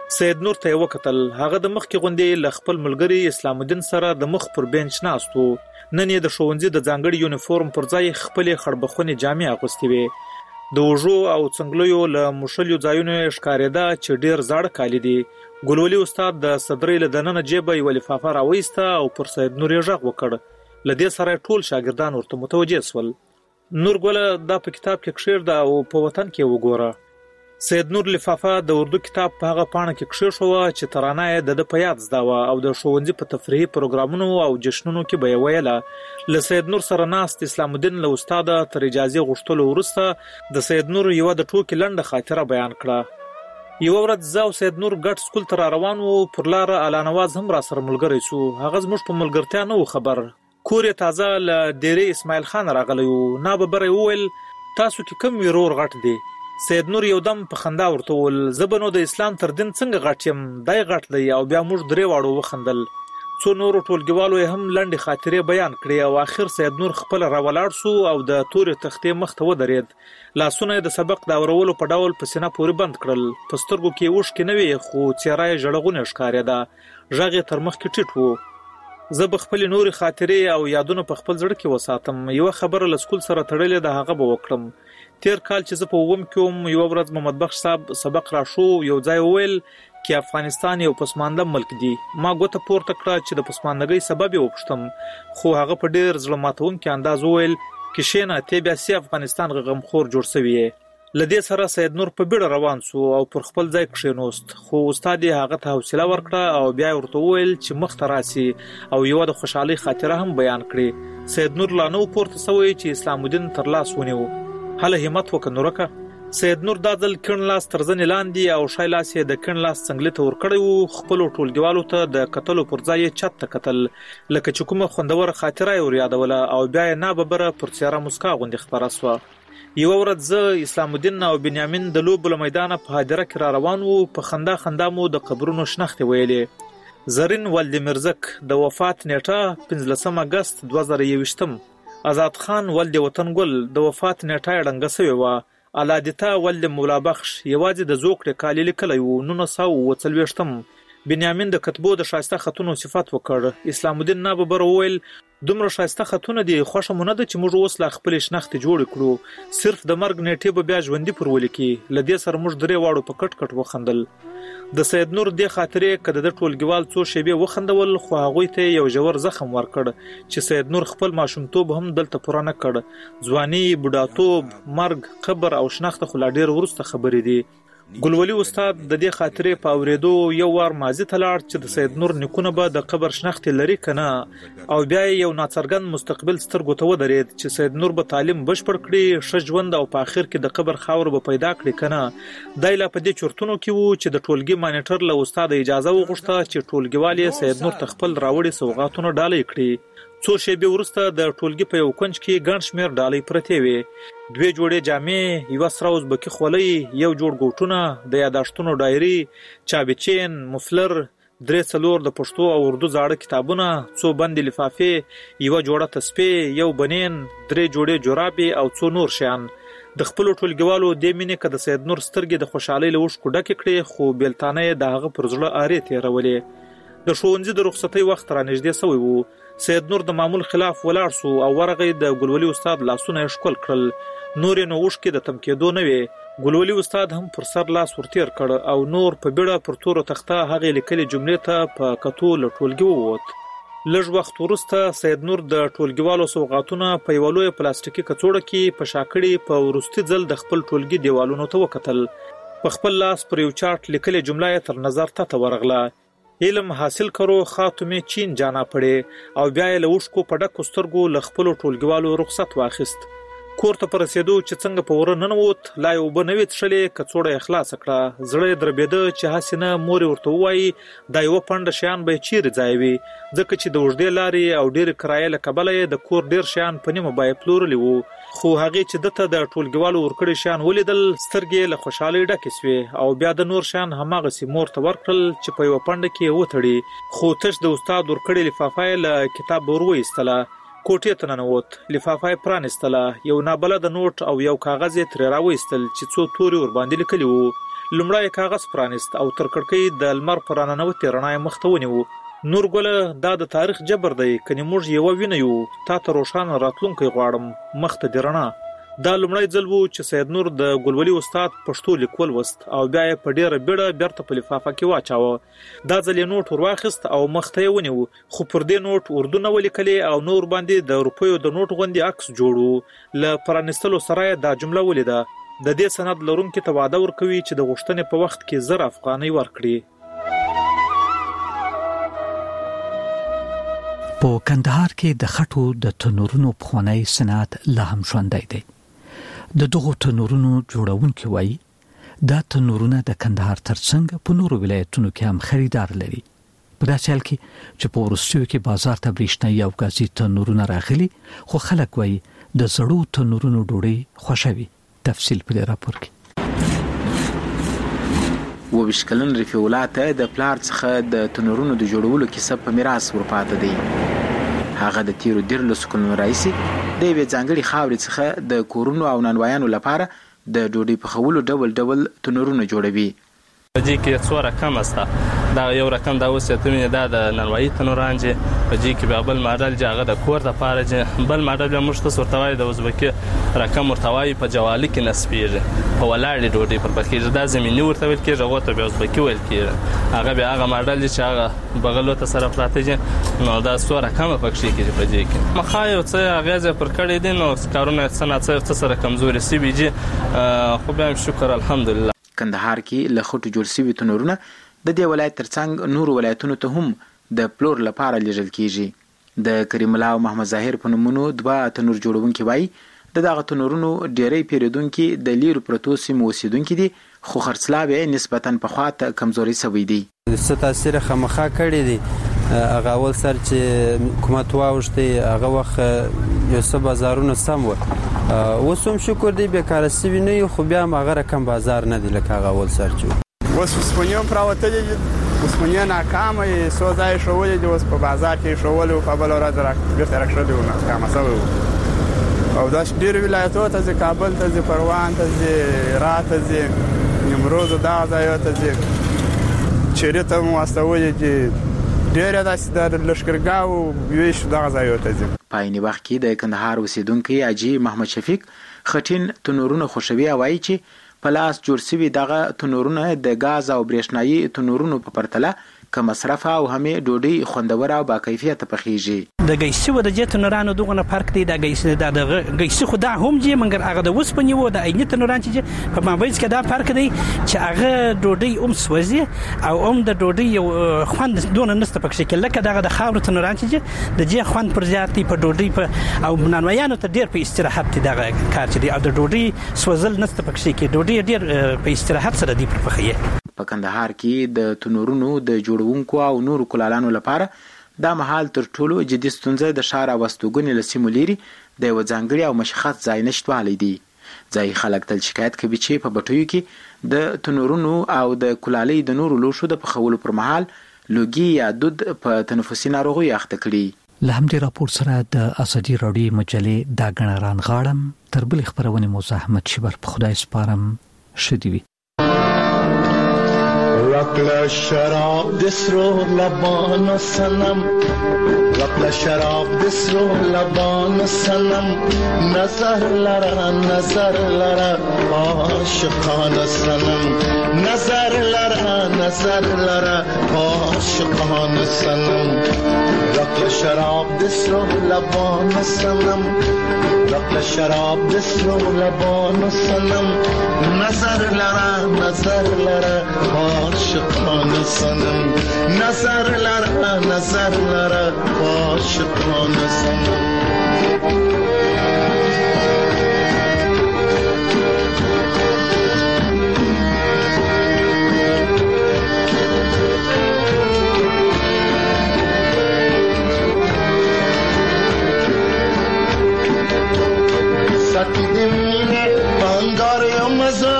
سید نور ته وکتل. هغه د مخکې غونډې ل خپل ملګری اسلام الدین سره د مخ پر بنچ ناستو. نن یې د ښوونځي د ځانګړي یونیفورم پر ځای خپل خړبخونې جامې اغوستې وې. د وژو او څنګلویو له مشلیو ځایونو ښکارېده چې ډیر زاړه کالي دي. ګلولي استاد د صدرې له دننه جیبه یوه لفافه راویسته او پر سید نور یې غږ وکړ. له دې سره ټول شاګردان ورته متوجه سول. نور ګله دا په کتاب کې کښېږده او په وطن کې وګوره. سید نور لفافه د اردو کتاب په هغه پاڼه کې کښېښوه چې ترانه یې د ده په یاد زده وه او د ښوونځي په تفریحي پروګرامونو او جشنونو کې به یې ویله. له سید نور سره ناست اسلام الدین له استاده تر اجازې غوښتلو وروسته د سید نور یوه د ټوکې لنډه خاطره بیان کړه. یوه ورځ زه او سید نور ګډ سکول ته را روان وو. پر لاره اعلی نواز هم را سره ملګری سو. هغه زموږ په ملګرتیا نه و خبر. کور یې تازه له ډیرې اسماعیل خان راغلی و. ناببره یې وویل تاسو کې کم ورور غټ دی. سید نور یو دم په خندا ورته وویل زه به نو د اسلام تر دین څنګه غټ یم، دی غټ دی. او بیا موږ درې واړو وخندل. څو نورو ټولګیوالو یې هم لنډې خاطرې بیان کړې او اخر سید نور خپل راولاړ سو او د تورې تختې مخ ته ودرېد. لاسونه یې د سبق د اورولو په ډول په سینه پورې بند کړل. په سترګو کې اوښکې نه وې خو څېره یې ژړغونې ښکارېده. غږ یې تر مخکې ټیټ و. زه به خپلې نورې خاطرې او یادونه په خپل زړه کې وساتم. یوه خبره له سکول سره تړلې ده هغه به وکړم. تیر کال چې زه په اووم کې وم یوه ورځ محمد بخش صاحب سبق را شو. یو ځای وویل چې افغانستان یو پسمانده ملک دی. ما ګوته پورته کړه چې د پسماندګۍ سبب یې وپوښتم خو هغه په ډېر زړه ماتونکي انداز وویل کښېنه تی بیا سي افغانستان غمخور جوړ سوی یې. له دې سره سید نور په بیړه روان سو او پر خپل ځای کښېنوست. خو استاد یې هغه ته حوصله ورکړه او بیا یې ورته وویل چې مخ ته راسي او یوه د خوشحالۍ خاطره هم بیان کړي. سید نور لا نه و پورته سوی چې اسلام الدین تر لاس ونیو. هله همت وکړه نورکه. سید نور دا ځل کیڼ لاس تر زنې لاندې او ښی لاس یې د کیڼ لاس څنګلې ته ورکړی و. خپلو ټولګیوالو ته د کتلو پر ځای یې چت ته کتل لکه چې کومه خوندوره خاطره یې وریادوله او بیا یې ناببره پر څېره مسکا غوندې خپره سوه. یوه ورځ زه اسلام الدین او بنیامین د لوبو له میدانه په هدیره کې را روان وو. په خندا خندا مو د قبرونو شنختې ویلې. زرین ولد مرزک د وفات نیټه پنځلسم اګست دوه زره یوویشتم. آزاد خان ولد وطن ګل د وفات نیټه یې ړنګه سوې وه. علادیتا ولد مولا بخش یوازې د زوکړې کالي لیکلی و نولس سوه اووه څلوېښتم. بنیامین د کتبو د ښایسته خطونو صفت وکړ. اسلام الدین ناببره وویل دومره ښایسته خطونه دي خوښه مو نه ده چې موږ اوس لا خپلې شنختې جوړې کړو. صرف د مرګ نیټې به بیا ژوندي پر ولیکي. له دې سره موږ درې واړو په کټ کټ وخندل. د سید نور دې خاطرې که د ده ټولګیوال څو شیبې وخندول خو هغوی ته یو ژور زخم ورکړ چې سید نور خپل ماشومتوب هم دلته پوره نه کړ. ځواني، بوډاتوب، مرګ، قبر او شنخته خو لا ډېر وروسته خبرې دي. ګلولي استاد د دې خاطرې په اورېدو یو وار ماضي ته لاړ چې د سید نور نیکونه به د قبر شنختې لري که نه او بیا یې یو ناڅرګند مستقبل سترګو ته ودرېد چې سید نور به تعلیم بشپړ کړي، ښه ژوند او په آخر کې د قبر خاوره به پیدا کړي که نه. دی لا په دې چورتونو کې و چې د ټولګي مانیټر له استاده اجازه وغوښته چې ټولګیوال یې سید نور ته خپل راوړي سوغاتونه ډالۍ کړي. څو شیبې وروسته د ټولګي په یو کونج کې ګڼ شمېر ډالۍ پرتې وې. دوې جوړې جامې، یوه سره ازبکي خولۍ، یو جوړ ګوټونه، د یاداشتونو ډایري، چابچین، مفلر، درې څلور د پښتو او اردو زاړه کتابونه، څو بندې لفافې، یوه جوړه تسبیح، یو بنین، درې جوړې جورابې او څو نور شیان. د خپلو ټولګیوالو دې مینې که د سید نور سترګې د خوشحالۍ له اوښکو ډکې کړې خو بېلتانه یې د هغه پر زړه ارې تېرولې. د ښوونځي د رخصتۍ وخت را نږدې سوی و. سید نور د معمول خلاف ولاړ سو او ورغی. د ګلولي استاد لاسونه یې ښکل کړل. نور یې نو اوښکې د تم کېدو نه وې. ګلولي استاد هم پر سر لاس ورتېر کړ او نور په بیړه پر تورو تخته هغې لیکلې جملې ته په کتو له ټولګي ووت. لږ وخت وروسته سید نور د ټولګیوالو سوغاتونه په یوه لویه پلاستیکي کڅوړه کې په شاکړې په وروستي ځل د خپل ټولګي دیوالونو ته وکتل. په خپل لاس پر یو چارټ لیکلې جمله یې تر نظر ته ورغله. علم حاصل کرو خاتمه چین جانا پړې او بیا یې له اوښکو په ډکو سترګو له خپلو ټولګیوالو رخصت واخیست. کور ته په رسېدو چې څنګه په وره ننوت لا یې اوبه نه وې څښلې، کڅوړه یې خلاصه کړه. زړه یې دربېده چې هسې نه مور یې ورته ووایي دا یوه پنډه شیان به یې چیرې ځایوي، ځکه چې د اوږدې لارې او ډېرې کرایې له کبله یې د کور ډېر شیان په نیمه بیه پلورلي وو. خو هغې چې ده ته د ټولګیوالو ورکړي شیان ولیدل سترګې یې له خوشحالۍ ډکې سوې او بیا د نور شیان هماغسې مور ته ورکړل چې په یوه پنډه کې یې وتړي. خو تش د استاد ورکړې لفافه یې له کتاب ور وایستله. کوټې ته ننوت، لفافه یې پرانیستله، یو نابلده نوټ او یو کاغذ یې ترې راوایستل چې څو تورې ورباندې لیکلي وو. لومړی کاغذ پرانیست او تر کړکۍ د لمر پر راننوتې رڼا یې مخ ته ونیو. نور ګله دا د تاریخ جبر دی، کني موږ یو وینه یو، تا ته روښانه راتلونکی غواړم، مخ ته دې رڼا. دا لومړی ځل و چې سید نور د ګلولي استاد پښتو لیکول وست او بیا یې په ډیره بیړه بیرته په لفافه کې واچاوه. دا ځل یې نوټ ور واخیست او مخ ته یې ونیو، خو پر دې نوټ اردونه ولیکلې او نور باندې د روپیو د نوټ غوندې عکس جوړو. له پرانیستلو سره یې دا جمله ولیده: د دې سند لرونکي ته وعده ورکوي چې د غوښتنې په وخت کې زر افغانۍ ورکړي. په کندهار کې د خټو د تنورونو پخوانی صنعت لا هم ژوندی دی. د دغو تنورونو جوړونکي وایي دا تنورونه د کندهار ترڅنګ په نورو ولایتونو کې هم خریدار لري. په داسې حال کې چې په وروستیو کې بازار ته برېښنایي او ګازي تنورونه راغلي، خو خلک وایي د زړو تنورونو ډوډۍ خوښوي. تفصیل په دې راپور کې. اووه کلن رفیع الله ته د پلار څخه د تنورونو د جوړولو کیسه په میراث ورپاته دی. هغه د تیرو دیرلسو کلونو راهیسې د یوې ځانګړې خاورې څخه د کورونو او نانوایانو لپاره د ډوډۍ پخولو ډول ډول تنورونه جوړوي. په دې کې څو رقم استه، دا یو رقم دا اوس ته مینه دا د نانوایي تنوران چې په دې کې بیا بل ماډل چې هغه د کور د پاره چې بل ماډل بیا موږ ته ورتوای د ازبکي رقم ورتوای په جوالي کې نسبیږي، په ولاړې ډوډۍ پر پکې دا زمینی ورته ویل کېږي، هغه ته بیا ازبکي ویل کېږي. هغه بیا هغه ماډل چې هغه بغلو ته سره پراته دي، نو دا څو رقم پکې کېږي په دې کې. مخا یو څه هغه پر کړی دي، نو کارونه څنګه څه سره کمزوري سی بي جی، خو بیا شکر الحمدلله. کندهار کې له خټو جوړ شوي تنورونه د دې ولایت ترڅنګ نورو ولایتونو ته هم د پلور لپاره لیږل کیږي. د کریم الله او محمد ظاهر په نومونو دوه تنور جوړونکي وایي د دغه تنورونو ډیری پیرودونکي د لیرو پرتو سیمو اوسیدونکي دي، خو خرڅلاو یې نسبتاً پخوا ته کمزوري شوی دی. څه تاثیر خامخا کړی دی. هغه اول سر چې حکومت واوښتي هغه وخت یو څه بازارونه سم و، اوس هم شکر دی بیکاره سوي نه یو، خو بیا هم هغه رقم بازار نه دی لکه هغه اول سر چې اوس اوسپنې هم راوتلي دي، اوسپنې ناکامه یې څو ځایه ښوولي دي، اوس په بازار کې یې ښوولي وو، په بله ورځ بېرته راکښلي وو، ناکامه شوی وو. او داسې ډېرو ولایتونو ته ځي، کابل ته ځي، پروان ته ځي، را ته ځي، نیمروز دغه ځایو ته ځي، چیرې ته هم واستولي دي، ډېر داسې د لښکرګاو ویش دغه ځایو ته ځي. په عین وخت کې د کندهار اوسیدونکي حاجي محمد شفیق خټین تنورونه خوښوي او وایي چې په لاس جوړ شوي دغه تنورونه د ګاز او برېښنایي تنورونو په پرتله کم مصرف او همې ډوډۍ خوندوره او با کیفیته پخیږي. د ګیسي و د جې تنورانو دغه فرق دی. د ګیسي د ګیسي خو دا هم جې منګر هغه د وسپنې و د عیني تنوران چې په مابینځ کې دا فرق دی چې هغه ډوډۍ هم سوځي او هم د ډوډۍ یو خوند دونه نسته پکې کې لکه دغه د خاورو تنوران چې د جې خوند پر زیات دی، په ډوډۍ په او نانوایانو ته ډېر په استراحت دی دغه کار چې دی، او د ډوډۍ سوځل نسته پکې کې، ډوډۍ ډېر په استراحت سره دی پر پخې. په کندهار کې د تنورونو د جوړونکو او نورو کلالانو لپاره دا مهال تر ټولو جدي ستونزه د ښار او استوګنې له سیمو لرې د یوه ځانګړي او مشخص ځای نشتوالی دی. ځایي خلک تل شکایت کوي چې په بټیو کې د تنورونو او د کلالۍ د نورو لوښو د پخولو پر مهال لوګي یا دود په تنفسي ناروغیو اخته کړي. له همدې راپور سره د ازادي راډیو مجلې دا ګڼه رانغاړم. تر بلې خپرونې مو زه احمد شیبر په خدای سپارم. ښه دې وي. رقل شراب دسرو لبان سنم، رقل شراب دسرو لبان سنم، نظر لرا نظر لرا عاشقان سنم، نظر لرا نظر لرا عاشقان سنم، رقل شراب دسرو لبان سنم، رقل شراب دسرو لبان سنم، نظر لرا نظر لرا عاشقان سنم، نظر لرا نظر لرا عاشقان سنم. ساقی دمینه بانگار یا مزار،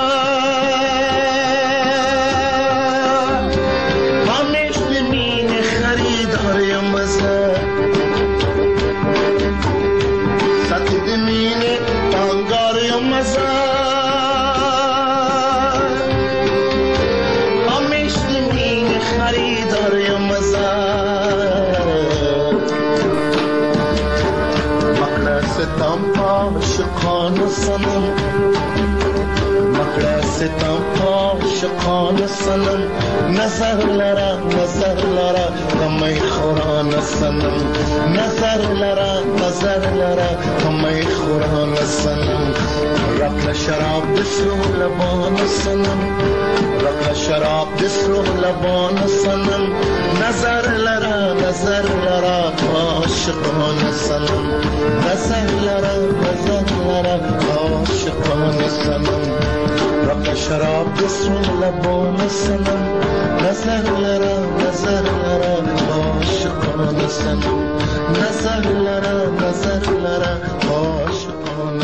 همیش دمینه خریدار یا مزار، ساقی دمینه بانگار یا مزار، عاشقانه صنم مکړه ستم عاشقانه صنم نظر لرا نظر لرا کمای خورانه صنم نظر لرا نظر لرا کمای خورانه صنم رکل شراب دسرو لبان صنم رکل شراب دسرو لبان صنم نظر لرا نظر لرا عاشقانه صنم نظر لرا نظر لرا عاشقانه صنم رکل شراب دسرو لبان صنم نظر لرا نظر لرا عاشقانه صنم نظر لرا نظر لرا عاشقانه